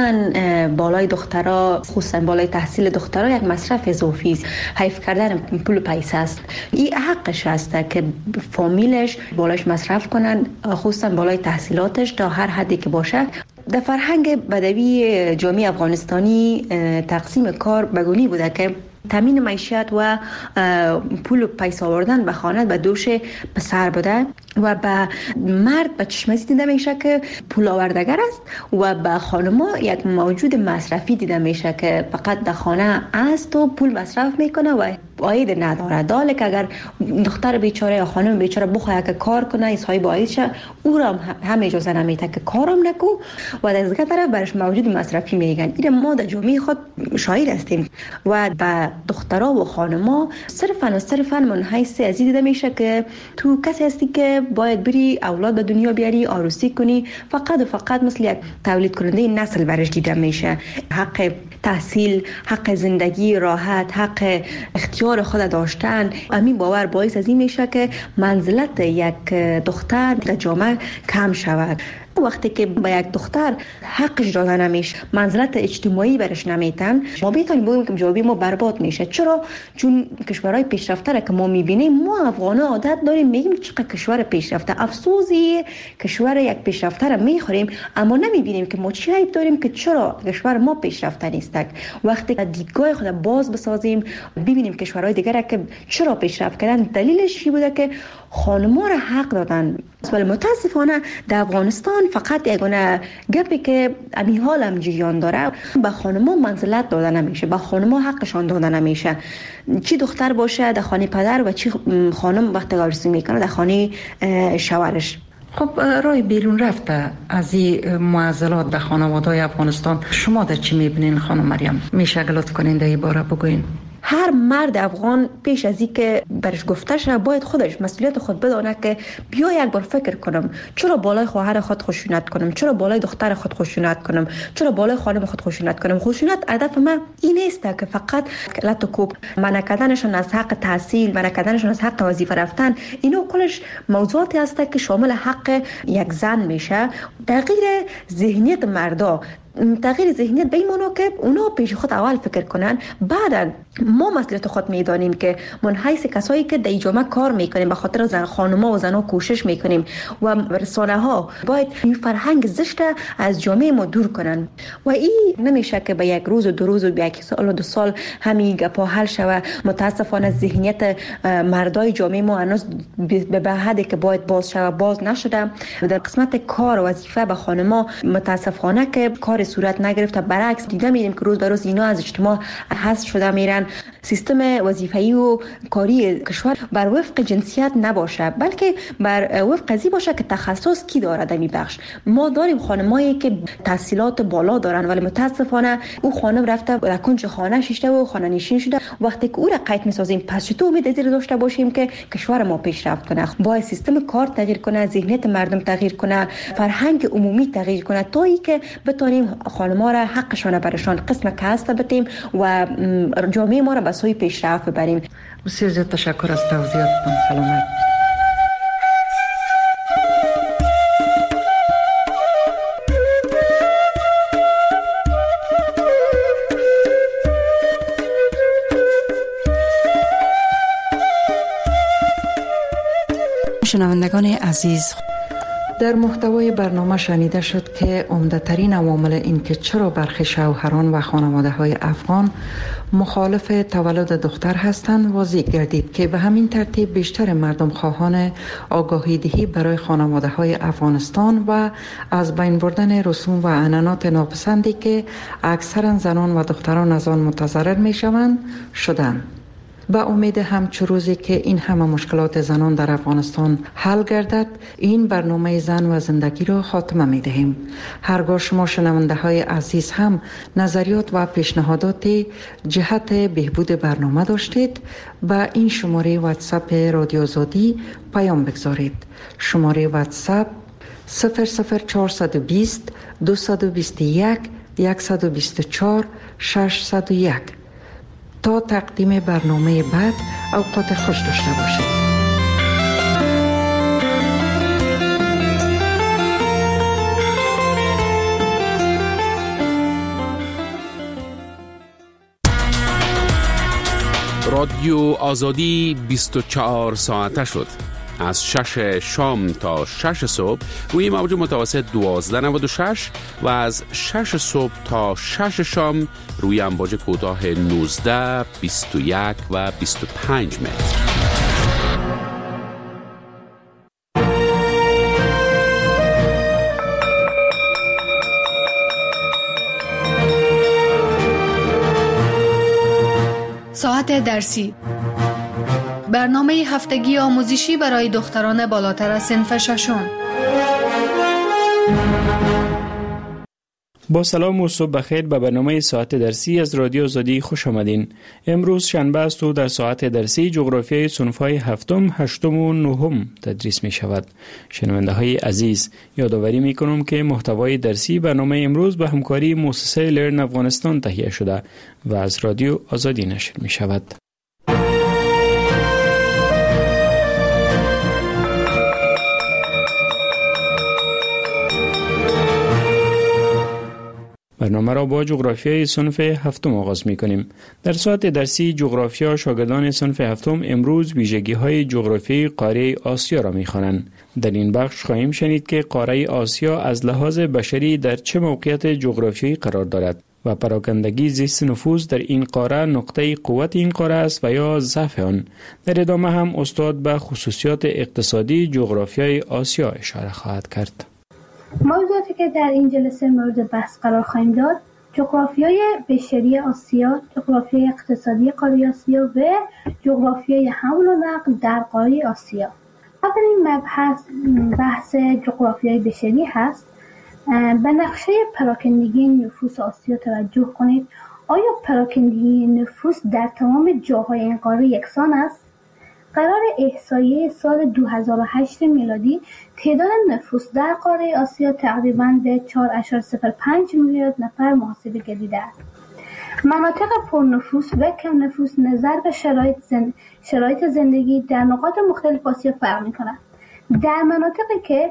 کردن بالای دخترها، خصوصا بالای تحصیل دخترها، یک مصرف اضافی است. حیف کردن پول و پیسه است. این حقش است که فامیلش بالاش مصرف کنن، خصوصا بالای تحصیلاتش تا هر حدی که باشه. در فرهنگ بدوی جامعه افغانستانی تقسیم کار بگونی بوده که تامین معیشت و پول و پیسه آوردن به خانه به دوش پسر بوده و به مرد به چشمسی دیده میشه که پول آوردگر است و به خانما یک موجود مصرفی دیده میشه که فقط در خانه است و پول مصرف میکنه و عاید نداره. داله که اگر دختر بیچاره یا خانم بیچاره بخواد که کار کنه ایسای باعث شه، او را هم اجازه نمیده که کارم نکو و از دیگه طرف برش موجود مصرفی میگن. این ما در جامعه خود شاهد هستیم و به دخترها و خانما صرفاً منحیث از دیده میشه که تو کسی هستی که باید بری اولاد به دنیا بیاری، عروسی کنی، فقط مثل یک تولید کننده نسل برش دیده میشه. حق تحصیل، حق زندگی راحت، حق اختیار خود داشتن، همین باور باعث از این میشه که منزلت یک دختر در جامعه کم شود. وقتی که با یک دختر حقش داده نمیشه، منزلت اجتماعی برش نمیتن، ما بیتونیم بگیم که جوابی ما برباد میشه. چرا؟ چون کشورهای پیشرفته که ما میبینیم، ما افغانا عادت داریم میگیم چقدر کشور پیشرفته، افسوسی کشور یک پیشرفته را میخوریم اما نمیبینیم که ما چی عیب داریم که چرا کشور ما پیشرفته نیست. وقتی دیدگاه خود باز بسازیم، ببینیم کشورهای دیگر که چرا پیشرفت کردن، دلیلش چی بوده که خانم‌ها را حق دادن. ولی متاسفانه در افغانستان فقط یگانه گپی که امی حال هم جریان داره، به خانم‌ها منزلت داده نمیشه، به خانم‌ها حقشان داده نمیشه. چی دختر باشه در خانه پدر و چی خانم وقتی آرزو میکنه در خانه شوهرش. خب رای بیرون رفته از این معضلات در خانواده‌های افغانستان، شما در چی میبینین خانم مریم؟ میشه لطف کنین در این باره بگوین؟ هر مرد افغان پیش از اینکه برش گفته شه باید خودش مسئولیت خود بدانه که بیا یک بار فکر کنم چرا بالای خواهر خود خشونت کنم، چرا بالای دختر خود خشونت کنم، چرا بالای خانم خود خشونت کنم. خشونت هدف من این نیست که فقط لط و کوب، منع کردنشون از حق تحصیل، منع کردنشون از حق وظیفه رفتن، اینو کلش موضوعاتی هست که شامل حق یک زن میشه. تغییر ذهنیت مردا، تغییر ذهنیت به این معنی که اونا پیش خود اول فکر کنن، بعد ما مسئولیت خود میدانیم که من حیث کسایی که در جامعه کار میکنیم به خاطر زن خانم‌ها و زن‌ها کوشش میکنیم و رسانه ها باید این فرهنگ زشت از جامعه ما دور کنن و این نمیشه که به یک روز و دو روز و به یک سال و دو سال همین گپا حل شود. متاسفانه ذهنیت مردای جامعه ما هنوز به حدی که باید باز شود باز نشده. در قسمت کار و وظیفه به خانم‌ها متاسفانه که کار صورت نگرفته، برعکس دیده میریم که روز به روز اینا از اجتماع حذف شده میرن. سیستم وظیفه‌ای و کاری کشور بر وفق جنسیت نباشه، بلکه بر وفق قضیه باشه که تخصص کی داره در این بخش. ما داریم خانمایی که تحصیلات بالا دارن ولی متاسفانه او خانم رفته در کنج خانه شیشته و خانه نشین شده. وقتی که او را قید میسازیم پس چطور امید از این داشته باشیم که کشور ما پیشرفت کنه؟ باید سیستم کار تغییر کنه، ذهنیت مردم تغییر کنه، فرهنگ عمومی تغییر کنه تا اینکه بتونیم خانم‌ها را حقشون برشان قسم کسب بدیم و جامعه ما را به سوی پیشرفت ببریم. بسیار زیاد تشکر از توضیحاتتون. سلامت. شنوندگان عزیز، در محتوای برنامه شنیده شد که عمده‌ترین عوامل این که چرا برخی شوهران و خانواده‌های افغان مخالف تولد دختر هستند واضح گردید که به همین ترتیب بیشتر مردم خواهان آگاهی دهی برای خانواده‌های افغانستان و از بین بردن رسوم و عنعنات ناپسندی که اکثرا زنان و دختران از آن متضرر می‌شوند شدند. با امید همچو روزی که این همه مشکلات زنان در افغانستان حل گردد، این برنامه زن و زندگی را خاتمه می دهیم. هرگاه شما شنونده های عزیز هم نظریات و پیشنهادات جهت بهبود برنامه داشتید، با این شماره واتساپ رادیو آزادی پیام بگذارید. شماره واتساپ 00420 221 124 601. تا تقدیم برنامه بعد اوقات خوش داشته باشید. رادیو آزادی 24 ساعته شد. از 6 شام تا 6 صبح روی موج متوسط 1296 و از 6 صبح تا 6 شام روی امواج کوتاه 19، 21 و 25 متر. ساعت درسی، برنامه هفتگی آموزشی برای دختران بالاتر از صنف ششم. با سلام و صبح بخیر به برنامه ساعت درسی از رادیو آزادی خوش آمدین. امروز شنبه است و در ساعت درسی جغرافیای صنف‌های هفتم، هشتم و نهم تدریس می شود. شنونده های عزیز، یادآوری می کنم که محتوای درسی برنامه امروز به همکاری مؤسسه لرن افغانستان تهیه شده و از رادیو آزادی نشر می شود. برنامه را با جغرافیای صنف هفتم آغاز می کنیم. در ساعت درسی جغرافیا شاگردان صنف هفتم امروز ویژگی‌های جغرافیایی قاره آسیا را می خوانند. در این بخش خواهیم شنید که قاره آسیا از لحاظ بشری در چه موقعیت جغرافیایی قرار دارد و پراکندگی زیست نفوس در این قاره نقطه قوت این قاره است و یا ضعف آن. در ادامه هم استاد به خصوصیات اقتصادی جغرافیای آسیا اشاره خواهد کرد. موضوعاتی که در این جلسه مورد بحث قرار خواهیم داد: جغرافیای بشری آسیا، جغرافیای اقتصادی قاره آسیا و جغرافیای حمل و نقل در قاره آسیا. اولین مبحث بحث جغرافیای بشری هست. به نقشه پراکندگی نفوس آسیا توجه کنید. آیا پراکندگی نفوس در تمام جاهای این قاره یکسان است؟ قرار احصایه سال 2008 میلادی تعداد نفوس در قاره آسیا تقریباً به 4.05 میلیارد نفر محاسبه گردیده است. مناطق پرنفوس و کم نفوس نظر به شرایط زندگی در نقاط مختلف آسیا فرق می‌کند. در مناطقی که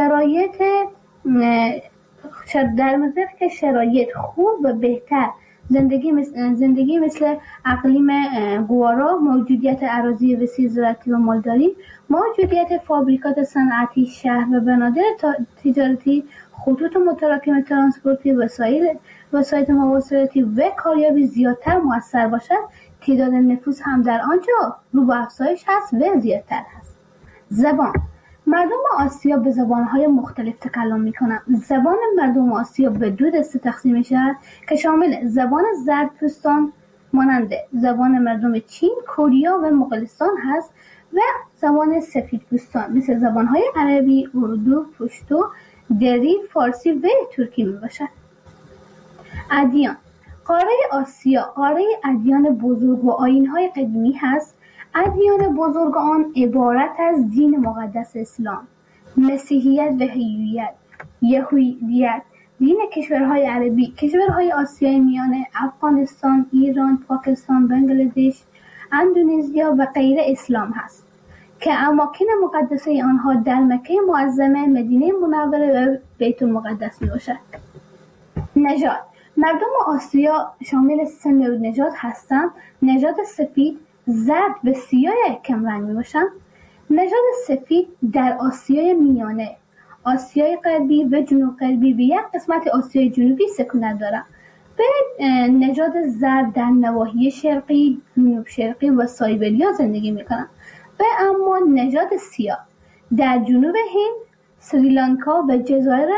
شرایط خوب و بهتر زندگی مثل اقلیم گوارا، موجودیت اراضی وسیع زراعتی و مالداری، موجودیت فابریکات صنعتی، شهر و بنادر تجارتی، خطوط متراکم ترانسپورتی، وسایل مواصلاتی و کاریابی زیادتر مؤثر باشد، تعداد نفوس هم در آنجا رو به افزایش هست و زیادتر هست. زبان: مردم آسیا به زبانهای مختلف تکلم می‌کنند. زبان مردم آسیا به دو دسته تقسیم می‌شود که شامل زبان زردپوستان مانند زبان مردم چین، کره و مغولستان هست و زبان سفیدپوستان مثل زبانهای عربی، اردو، پشتو، دری، فارسی و ترکی میباشد. ادیان: قاره آسیا قاره ادیان بزرگ و آیین‌های قدیمی هست. ادیان بزرگ آن عبارت از دین مقدس اسلام، مسیحیت و یهودیت، دین کشورهای عربی، کشورهای آسیای میانه، افغانستان، ایران، پاکستان، بنگلادش، اندونزیا و غیره اسلام هست که اماکن مقدسه آنها در مکه معظمه، مدینه منوره و بیت المقدس می باشد. نژاد: مردم آسیا شامل سه نوع نژاد هستند. نژاد سفید، زرد و سیاه کم رنگ می باشند. نژاد سفید در آسیای میانه، آسیای غربی و جنوب غربی و یک قسمت آسیای جنوبی سکونت دارند. و نژاد زرد در نواحی شرقی، جنوب شرقی و سایبریا زندگی می کنند. و اما نژاد سیاه در جنوب هند، سریلانکا و جزایر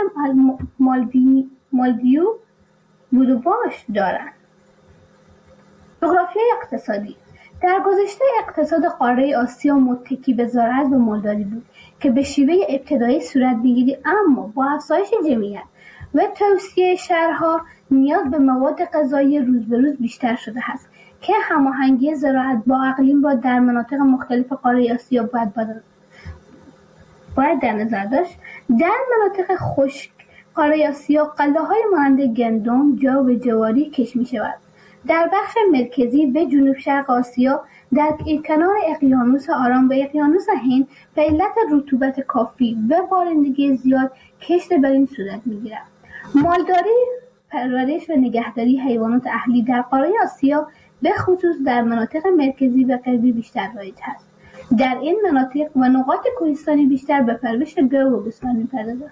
مالدیو بودوباش دارند. جغرافیای اقتصادی: در گذشته اقتصاد قاره آسیا متکی به زراعت و مالداری بود که به شیوه ابتدایی صورت می‌گیرد، اما با افزایش جمعیت و توسعه شهرها نیاز به مواد غذایی روز به روز بیشتر شده است که هماهنگی زراعت با اقلیم را در مناطق مختلف قاره آسیا باید در نظر داشت. در مناطق خشک قاره آسیا غله‌های مانند گندم، جو و جواری کشت می‌شود. در بخش مرکزی و جنوب شرق آسیا در کنار اقیانوس آرام و اقیانوس هند به علت رطوبت کافی و بارندگی زیاد کشت بر این صورت می‌گیرد. مالداری، پرورش و نگهداری حیوانات اهلی در قاره آسیا به خصوص در مناطق مرکزی و غربی بیشتر رایج است. در این مناطق و نقاط کوهستانی بیشتر به پرورش گاو و گوسفند می‌پردازند.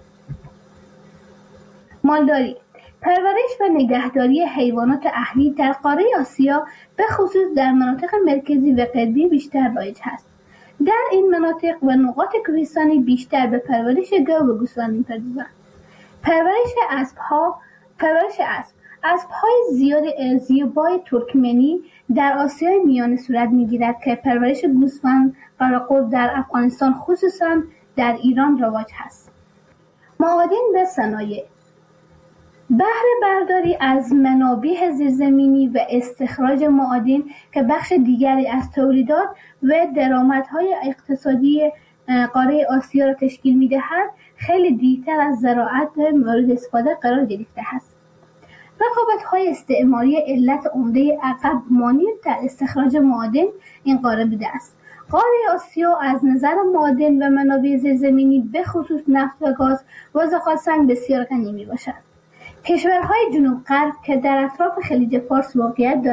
مالداری، پرورش و نگهداری حیوانات اهلی در قاره آسیا به خصوص در مناطق مرکزی و غربی بیشتر رایج است. در این مناطق و نقاط کوهستانی بیشتر به پرورش گاو و گوسفند می‌پردازند. پرورش اسب، اسب‌های زیبای ترکمنی در آسیای میانه صورت می‌گیرد که پرورش گوسفند قراقور در افغانستان خصوصاً در ایران رواج است. معادن و صنایع: بهره برداری از منابع زیرزمینی و استخراج معادن که بخش دیگری از تولیدات و درآمدهای اقتصادی قاره آسیا را تشکیل می‌دهد، خیلی دیرتر از زراعت مورد استفاده قرار گرفته است. رقابت‌های استعماری علت عمده عقب مانی در استخراج معادن این قاره بوده است. قاره آسیا از نظر معادن و منابع زیرزمینی به خصوص نفت و گاز و زغال سنگ بسیار غنی میباشد. کشورهای جنوب غرب که در اطراف خلیج فارس موقعیت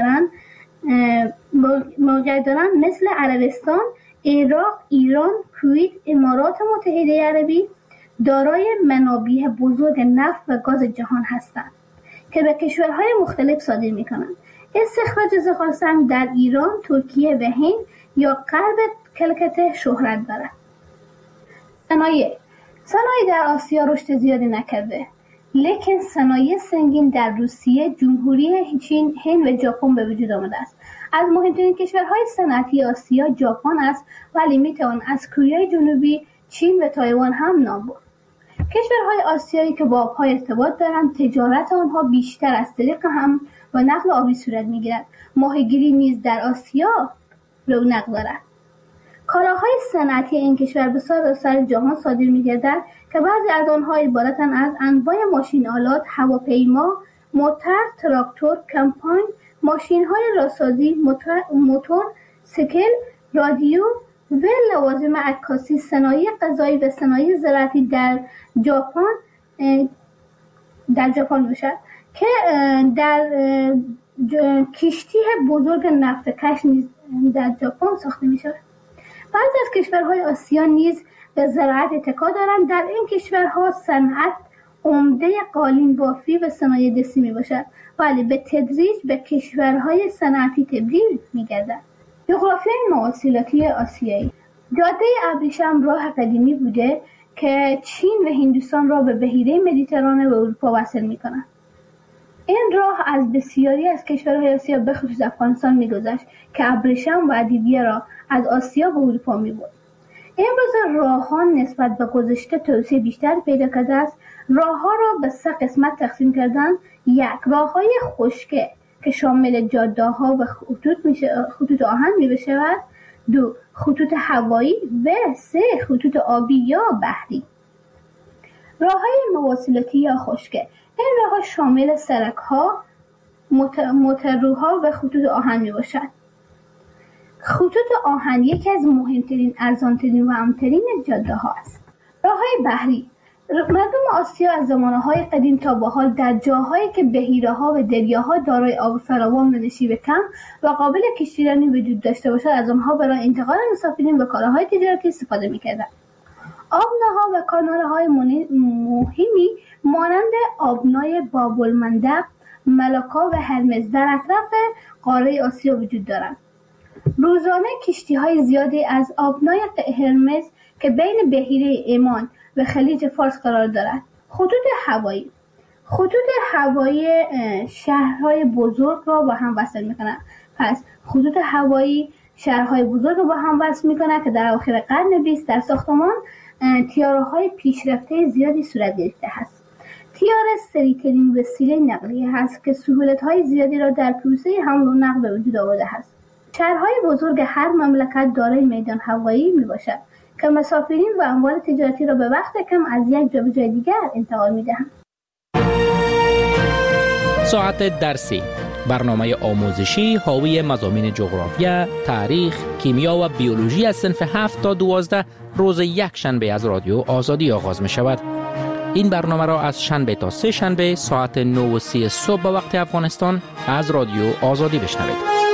دارند مثل عربستان، عراق، ایران، کویت، امارات متحده عربی دارای منابع بزرگ نفت و گاز جهان هستند که به کشورهای مختلف صادر میکنند. استخراج زغالسنگ در ایران، ترکیه و هند یا غرب کلکته شهرت دارد. صنایع در آسیا رشد زیادی نکرده، لیکن صنایع سنگین در روسیه، جمهوری چین، هند و ژاپن به وجود آمده است. از مهمترین کشورهای صنعتی آسیا ژاپن است، ولی میتوان از کره جنوبی، چین و تایوان هم نام برد. کشورهای آسیایی که با آبها ارتباط دارند، تجارت آنها بیشتر از طریق حمل و نقل آبی صورت میگیرد. ماهیگیری نیز در آسیا رونق دارد. کالاهای صنعتی این کشور به سراسر جهان صادر می‌گردد که بعضی از آنها عبارتند از انواع ماشین آلات، هواپیما، موتور، تراکتور، کمپاین، ماشین‌های راسازی، موتور، سیکل، رادیو و لوازم عکاسی. صنایع غذایی و صنایع زراعتی در ژاپن باشد که در کشتی بزرگ نفت کش نیز در ژاپن ساخته می‌شود. بعضی از کشورهای آسیا نیز به زراعت اتکا دارند. در این کشورها صنعت عمده قالین بافی و صنایع دستی می باشد، ولی به تدریج به کشورهای صنعتی تبدیل می گردد. جغرافیای مواصلاتی آسیایی. جاده ابریشم راه قدیمی بوده که چین و هندوستان را به بحیره مدیترانه و اروپا وصل می کند. این راه از بسیاری از کشورهای آسیا به خصوص افغانستان می‌گذشت که ابریشم و ادویه را از آسیا به اروپا می‌برد. امروز راه‌ها نسبت به گذشته توسعه بیشتر پیدا کرده است. راه‌ها را به 3 قسمت تقسیم کردند. 1. راه‌های خشکی که شامل جاده‌ها و خطوط آهن می‌شود. 2. خطوط هوایی و 3. خطوط آبی یا بحری. راه‌های مواصلاتی یا خشکی این راه‌ها شامل سرک‌ها، موتورروها و خطوط آهن می‌باشد. خطوط آهن یکی از مهمترین، ارزان‌ترین و امن‌ترین جاده‌ها است. راه‌های بحری مردم آسیا از زمانه‌های قدیم تا به حال در جاهایی که بحیره‌ها و دریاها دارای آب فراوان و نشیب کم و قابل کشتیرانی وجود داشته باشد، از آنها برای انتقال مسافرین و کالاهای تجارتی استفاده می‌کردند. آبناها و کانال‌های مهمی مانند آبنای باب‌المندب، ملاکا و هرمز در اطراف قاره آسیا وجود دارند. روزانه کشتی‌های زیادی از آبنای هرمز که بین بحیره عمان و خلیج فارس قرار دارد. خطوط هوایی شهرهای بزرگ را با هم وصل می‌کنند. پس خطوط هوایی شهرهای بزرگ را با هم وصل می‌کنند که در اواخر قرن 20 در ساختمان طیاره‌های پیشرفته زیادی صورت گرفته است. طیاره سریع‌ترین وسیله نقلیه است که سهولت‌های زیادی را در پروسه حمل و نقل به وجود آورده است. شهرهای بزرگ هر مملکت دارای میدان هوایی میباشد که مسافرین و اموال تجارتی را به وقت کم از یک جا به جای دیگر انتقال میدهند. ساعت درسی، برنامه آموزشی حاوی مضامین جغرافیا، تاریخ، کیمیا و بیولوژی از صنف 7 تا 12 روز یک شنبه از رادیو آزادی آغاز می شود. این برنامه را از شنبه تا 3 شنبه ساعت 9:30 صبح به وقت افغانستان از رادیو آزادی بشنوید.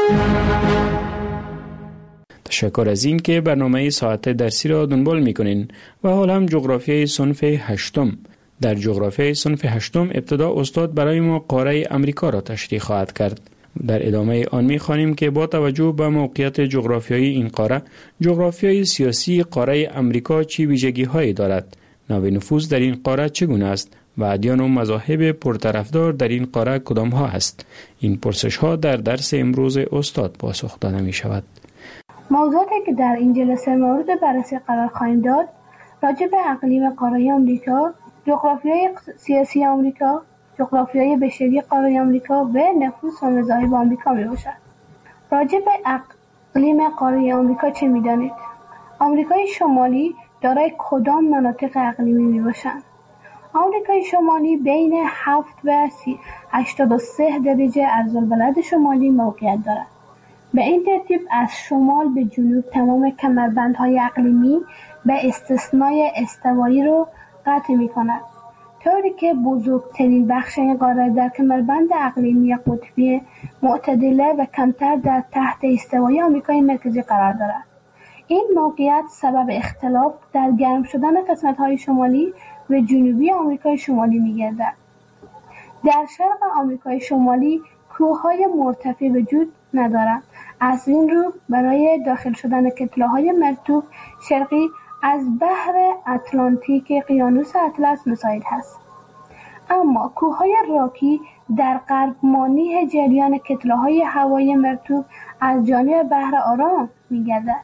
تشکر از این که برنامه ساعت درسی را دنبال میکنین و حال هم جغرافیای صنف 8. در جغرافیای صنف 8 ابتدا استاد برای ما قاره امریکا را تشریح خواهد کرد. در ادامه آن می‌خوانیم که با توجه به موقعیت جغرافیایی این قاره، جغرافیای سیاسی قاره امریکا چه ویژگی‌هایی دارد؟ نوع نفوذ در این قاره چگونه است و ادیان و مذاهب پرطرفدار در این قاره کدام‌ها است؟ این پرسش‌ها در درس امروز استاد پاسخ داده می‌شود. موضوعاتی که در این جلسه مورد بررسی قرار خواهیم داد راجع به اقلیم قاره آمریکا، جغرافیای سیاسی آمریکا، جغرافیای بشری قاره آمریکا و نفوذ و مذاهب آمریکا میباشد. راجع به اقلیم قاره آمریکا چه میدانید؟ آمریکای شمالی دارای کدام مناطق اقلیمی میباشند؟ آمریکای شمالی بین 7 و 83 درجه عرض‌البلد شمالی موقعیت دارد. به این ترتیب از شمال به جنوب تمام کمربندهای اقلیمی به استثنای استوایی رو قطع می کند، طوری که بزرگترین بخش این قاره در کمربند اقلیمی قطبی معتدله و کمتر در تحت استوایی آمریکای مرکزی قرار دارد. این موقعیت سبب اختلاف در گرم شدن قسمت‌های شمالی و جنوبی آمریکای شمالی می‌گردد. در شرق آمریکای شمالی کوههای مرتفع وجود ندارند. از این رو برای داخل شدن کتله‌های مرطوب شرقی از بحر اتلانتیک اقیانوس اطلس مساعد است. اما کوههای راکی در غرب مانع جریان کتله‌های هوایی مرطوب از جانب بحر آرام می‌گردد.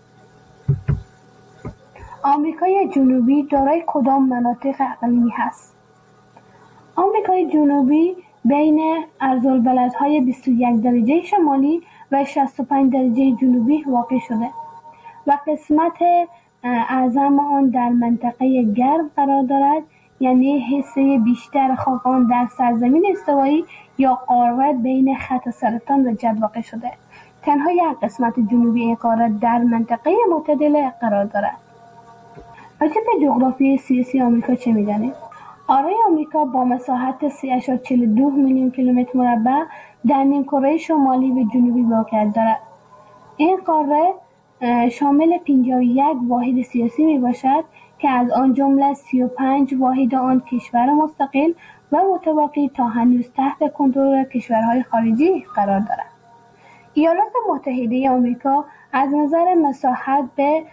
آمریکای جنوبی دارای کدام مناطق اقلیمی هست؟ آمریکای جنوبی بین عرض‌البلدهای 21 درجه شمالی و 65 درجه جنوبی واقع شده و قسمت اعظم آن در منطقه گرم قرار دارد، یعنی حصه بیشتر خاک آن در سرزمین استوایی یا قاره بین خط سرطان و جد واقع شده. تنها یک قسمت جنوبی این قاره در منطقه معتدل قرار دارد. راجع به جغرافی سیاسی آمریکا چه می‌دانید؟ قاره آمریکا با مساحت 3.42 میلیون کیلومتر مربع در نیمکره شمالی و جنوبی موقعیت دارد. این قاره شامل 51 واحد سیاسی می باشد که از آن جمله 35 واحد آن کشور مستقل و متوالی تا هنوز تحت کنترل کشورهای خارجی قرار دارد. ایالات متحده آمریکا از نظر مساحت به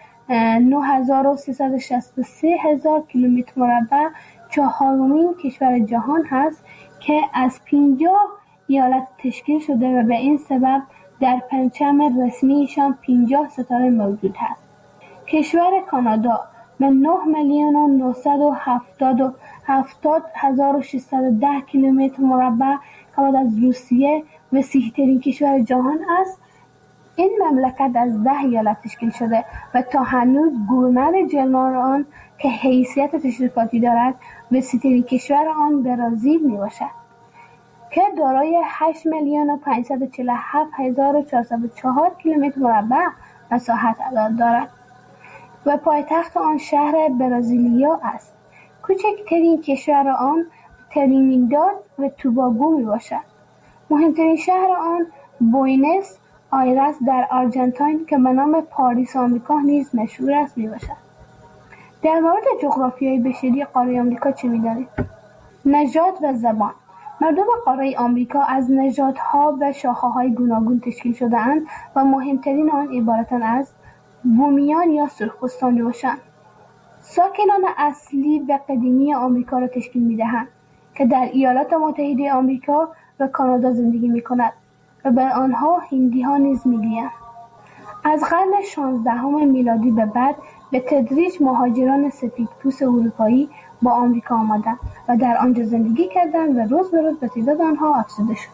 9363,000 کیلومتر مربع چهارمین کشور جهان هست که از 50 ایالت تشکیل شده و به این سبب در پرچم رسمیشان 50 ستاره موجود است. کشور کانادا به 9,970,610 کیلومتر مربع که بعد از روسیه وسیع‌ترین کشور جهان است. این مملکت از 10 ایالت تشکیل شده و تا هنوز گورنر جنرال آن که حیثیت تشریفاتی دارد وسیع‌ترین کشور آن برزیل میباشد که دارای 8,547,404 کیلومتر مربع مساحت دارد و پایتخت آن شهر برزیلیا است. کوچکترین کشور آن ترینیداد و توباگو میباشد. مهمترین شهر آن بوینس آیرس در آرژانتین که به نام پاریس آمریکا نیز مشهور است میباشد. در مورد جغرافیای بشری قاره آمریکا چه می‌دانید؟ نژاد و زبان. مردم قاره آمریکا از نژادها و شاخه‌های گوناگون تشکیل شده‌اند و مهمترین آن عبارتند از بومیان یا سرخپوستان میباشند. ساکنان اصلی و قدیمی آمریکا را تشکیل می‌دهند که در ایالات متحده آمریکا و کانادا زندگی می‌کنند و به آنها هندی‌ها نیز می‌گویند. از قرن 16 میلادی به بعد به تدریج مهاجران سفیدپوست اروپایی با آمریکا آمدند و در آنجا زندگی کردند و روز به روز به تعداد آنها افزوده شد.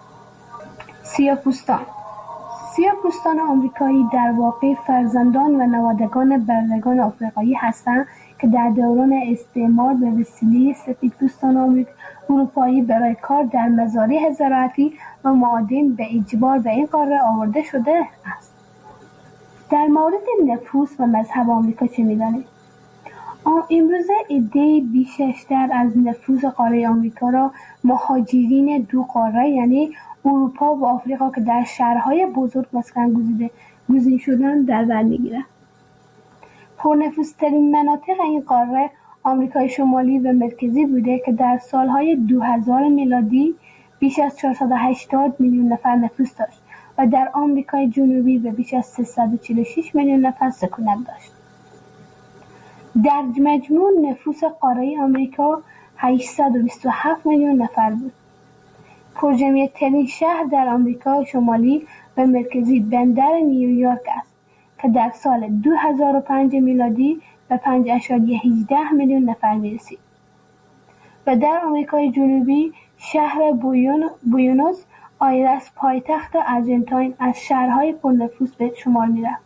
سیاه‌پوستان آمریکایی در واقع فرزندان و نوادگان بردگان آفریقایی هستند که در دوران استعمار به وسیله سفیدپوستان اروپایی برای کار در مزارع زراعتی و معادن به اجبار به این قاره آورده شده است. در مورد نفوس و مذهب آمریکا چه می‌دانید؟ امروزه عده‌ای بیشتر از نفوس قاره آمریکا را مهاجرین دو قاره یعنی اروپا و آفریقا که در شهرهای بزرگ مسکن گزین شدن در بر می‌گیرند. پرنفوذترین مناطق این قاره آمریکای شمالی و مرکزی بوده که در سالهای 2000 میلادی بیش از 480 میلیون نفر نفوذ داشت و در آمریکای جنوبی به بیش از 346 میلیون نفر سکونت داشت. در مجموع نفوس قاره آمریکا 827 میلیون نفر بود. پرجمعیت‌ترین شهر در آمریکا شمالی و مرکزی بندر نیویورک است که در سال 2005 میلادی به 5.18 میلیون نفر میرسید و در آمریکای جنوبی شهر بوینوس آیرس پایتخت آرژانتین از شهرهای پرنفوذ به شمار میرفت.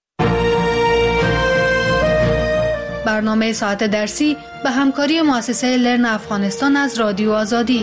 برنامه ساعت درسی به همکاری مؤسسه لرن افغانستان از رادیو آزادی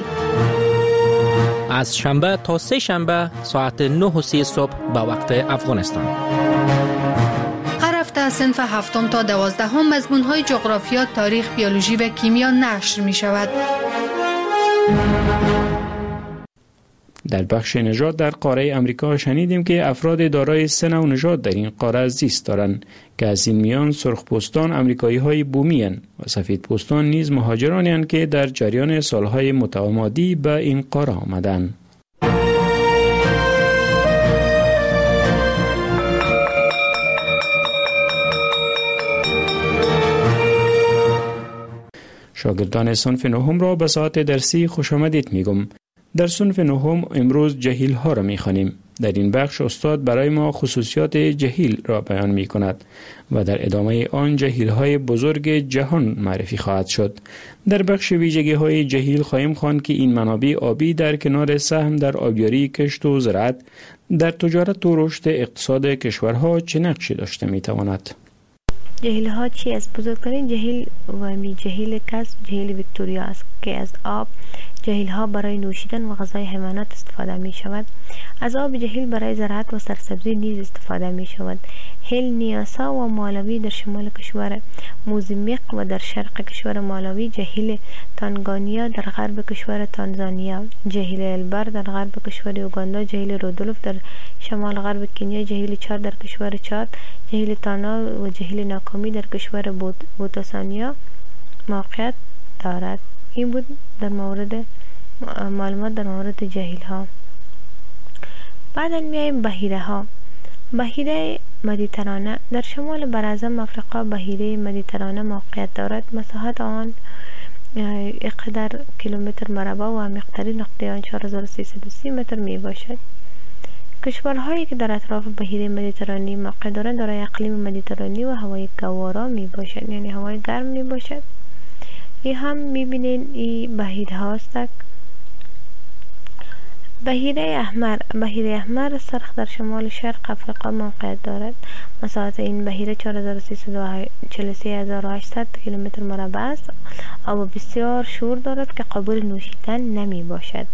از شنبه تا سه شنبه ساعت 9:30 صبح به وقت افغانستان. هر هفته از صنف 7 تا 12 مضمون‌های جغرافیا، تاریخ، بیولوژی و کیمیا نشر می شود. در بخش نژاد در قاره امریکا شنیدیم که افراد دارای 3 نوع نژاد در این قاره زیست دارند که از این میان سرخپوستان امریکایی‌های بومی هستند و سفیدپوستان نیز مهاجرانی هستند که در جریان سالهای متمادی به این قاره آمدند. شاگردان صنف نهم را به ساعت درسی خوش آمدید میگم. در صنف نهم امروز جهیل ها را میخوانیم. در این بخش استاد برای ما خصوصیات جهیل را بیان می کند و در ادامه آن جهیل های بزرگ جهان معرفی خواهد شد. در بخش ویژگی های جهیل خواهیم خواند که این منابع آبی در کنار سهم در آبیاری، کشت و زراعت در تجارت و رشد اقتصاد کشورها چه نقشی داشته می تواند. جهیل ها چی است؟ بزرگترین جهیل جهیل کس جهیل ویکتوریا است که از آب جهیل ها برای نوشیدن و غذای حیوانات استفاده می شود. از آب جهیل برای زراعت و سرسبزی نیز استفاده می شود. هیل نیاسا و مالاوی در شمال کشور موزامبیق و در شرق کشور مالاوی، جهیل تانگانیا در غرب کشور تانزانیا، جهیل البر در غرب کشور اوگاندا، جهیل رودولف در شمال غرب کنیا، جهیل چاد در کشور چاد، جهیل تانا و جهیل ناکامی در کشور بوتسوانیا موقعیت دارد. این بود در مورد معلومات در مورد جهیل ها. بعدا میایم بحیره ها. بحیره مدیترانه در شمال براعظم افریقا بحیره مدیترانه موقعیت دارد. مساحت آن 1 کیلومتر مربع و عمیق‌ترین نقطه آن 4330 متر می باشد. کشورهایی که در اطراف بحیره مدیترانه موقع دارند دارای اقلیم مدیترانه و هوای گوارا می باشد، یعنی هوای گرم می باشد. این هم میبینین این بحیره هاست. بحیره احمر سرخ در شمال شرق افریقا موقعیت دارد. مساحت این بحیره 4343800 کیلومتر مربع است. آب بسیار شور دارد که قابل نوشیدن نمی باشد.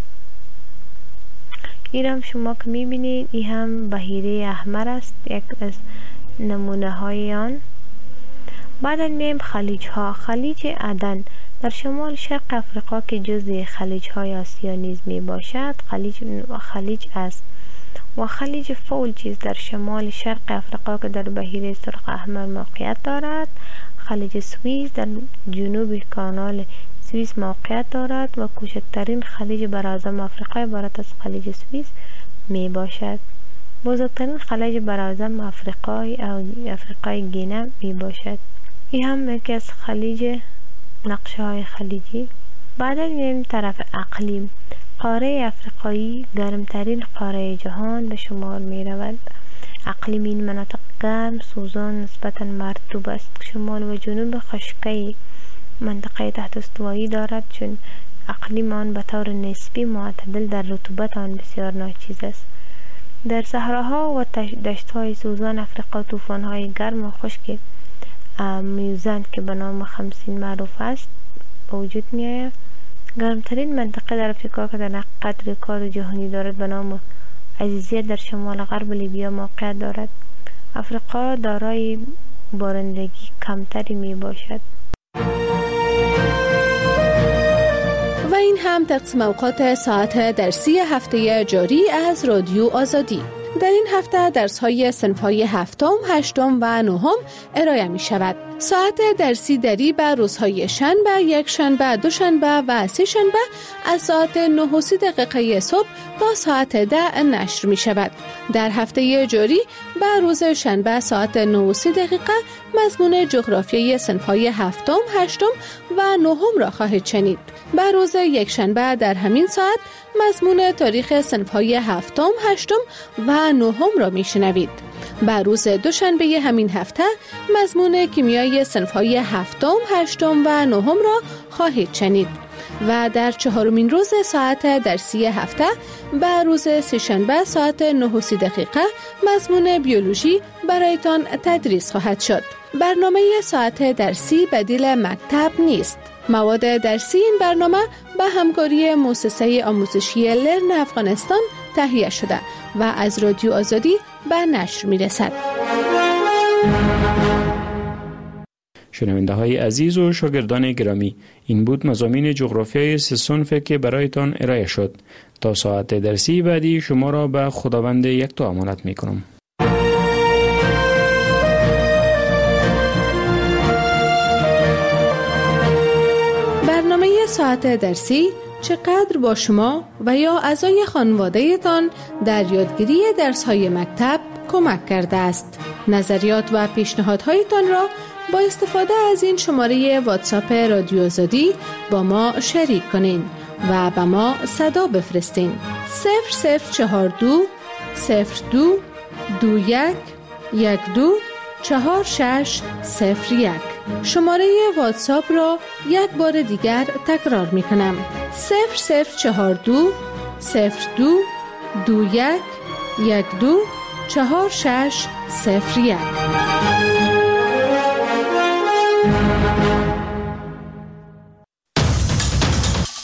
این هم شما که میبینید این هم بحیره احمر است، یک از نمونه های آن. بعد میم خلیج ها. خلیج عدن در شمال شرق افریقا که جزء خلیج های آسیا نیز می باشد خلیج است و خلیج فولجیز در شمال شرق افریقا که در بحیره سرخ احمر موقعیت دارد. خلیج سوئیس در جنوب کانال سوئیس موقعیت دارد و کوچکترین خلیج براعظم افریقا عبارت از خلیج سوئیس می باشد. بزرگترین خلیج براعظم افریقای گینه می باشد. این هم یکی از خلیج نقشه های خلیجی. بعد میریم طرف اقلیم. قاره افریقایی گرمترین قاره جهان به شمار می رود. اقلیم این مناطق گرم، سوزان، نسبتا مرطوب است. شمال و جنوب خشکی منطقه تحت استوایی دارد، چون اقلیم آن به طور نسبی معتدل در رطوبت آن بسیار ناچیز است. در صحراها و دشت‌های سوزان افریقا طوفان‌های گرم و خشک میوزند که به نام خمسین معروف است وجود می‌آید. گرمترین منطقه در افریقا که در حقیقت رکورد جهانی دارد به نام عزیزیت در شمال غرب لیبیا موقعیت دارد. افریقا دارای بارندگی کمتری می باشد. و این هم تقسیم اوقات ساعت درسی هفته جاری از رادیو آزادی. در این هفته درس‌های صنف‌های هفتم، هشتم و نهم ارائه می شود. ساعت درسی دری به روزهای شنبه، یک شنبه، دوشنبه و سه شنبه از ساعت 9:30 صبح تا ساعت 10 نشر می شود. در هفته جاری به روز شنبه ساعت 9:30 مضمون جغرافیای صنف‌های هفتم، هشتم و نهم را خواهید شنید. به روز یک شنبه در همین ساعت مضمون تاریخ صنف‌های هفتم، هشتم و نهم را می شنوید. به روز دوشنبه همین هفته مضمون کیمیای صنف‌های هفتم، هشتم و نهم را خواهید شنید. و در چهارمین روز ساعت درسی هفته به روز سه‌شنبه ساعت 9:30 مضمون بیولوژی برایتان تدریس خواهد شد. برنامه ساعت درسی بدیل مکتب نیست. مواد درسی این برنامه به همکاری مؤسسه آموزشی لرن افغانستان تهیه شده و از رادیو آزادی به نشر می رسد. شنونده های عزیز و شاگردان گرامی، این بود مضامین جغرافیای 3 صنف که برایتان ارائه شد. تا ساعت درسی بعدی شما را به خداوند یکتا امانت می کنم. برنامه ساعت درسی چقدر با شما و یا اعضای خانواده تان در یادگیری درس‌های مکتب کمک کرده است. نظریات و پیشنهادهایتان را با استفاده از این شماره واتساپ رادیو آزادی با ما شریک کنین و به ما صدا بفرستین. 0042 02 21 12 4601. شماره واتساپ را یک بار دیگر تکرار می کنم. 0042 02 21 12 4601.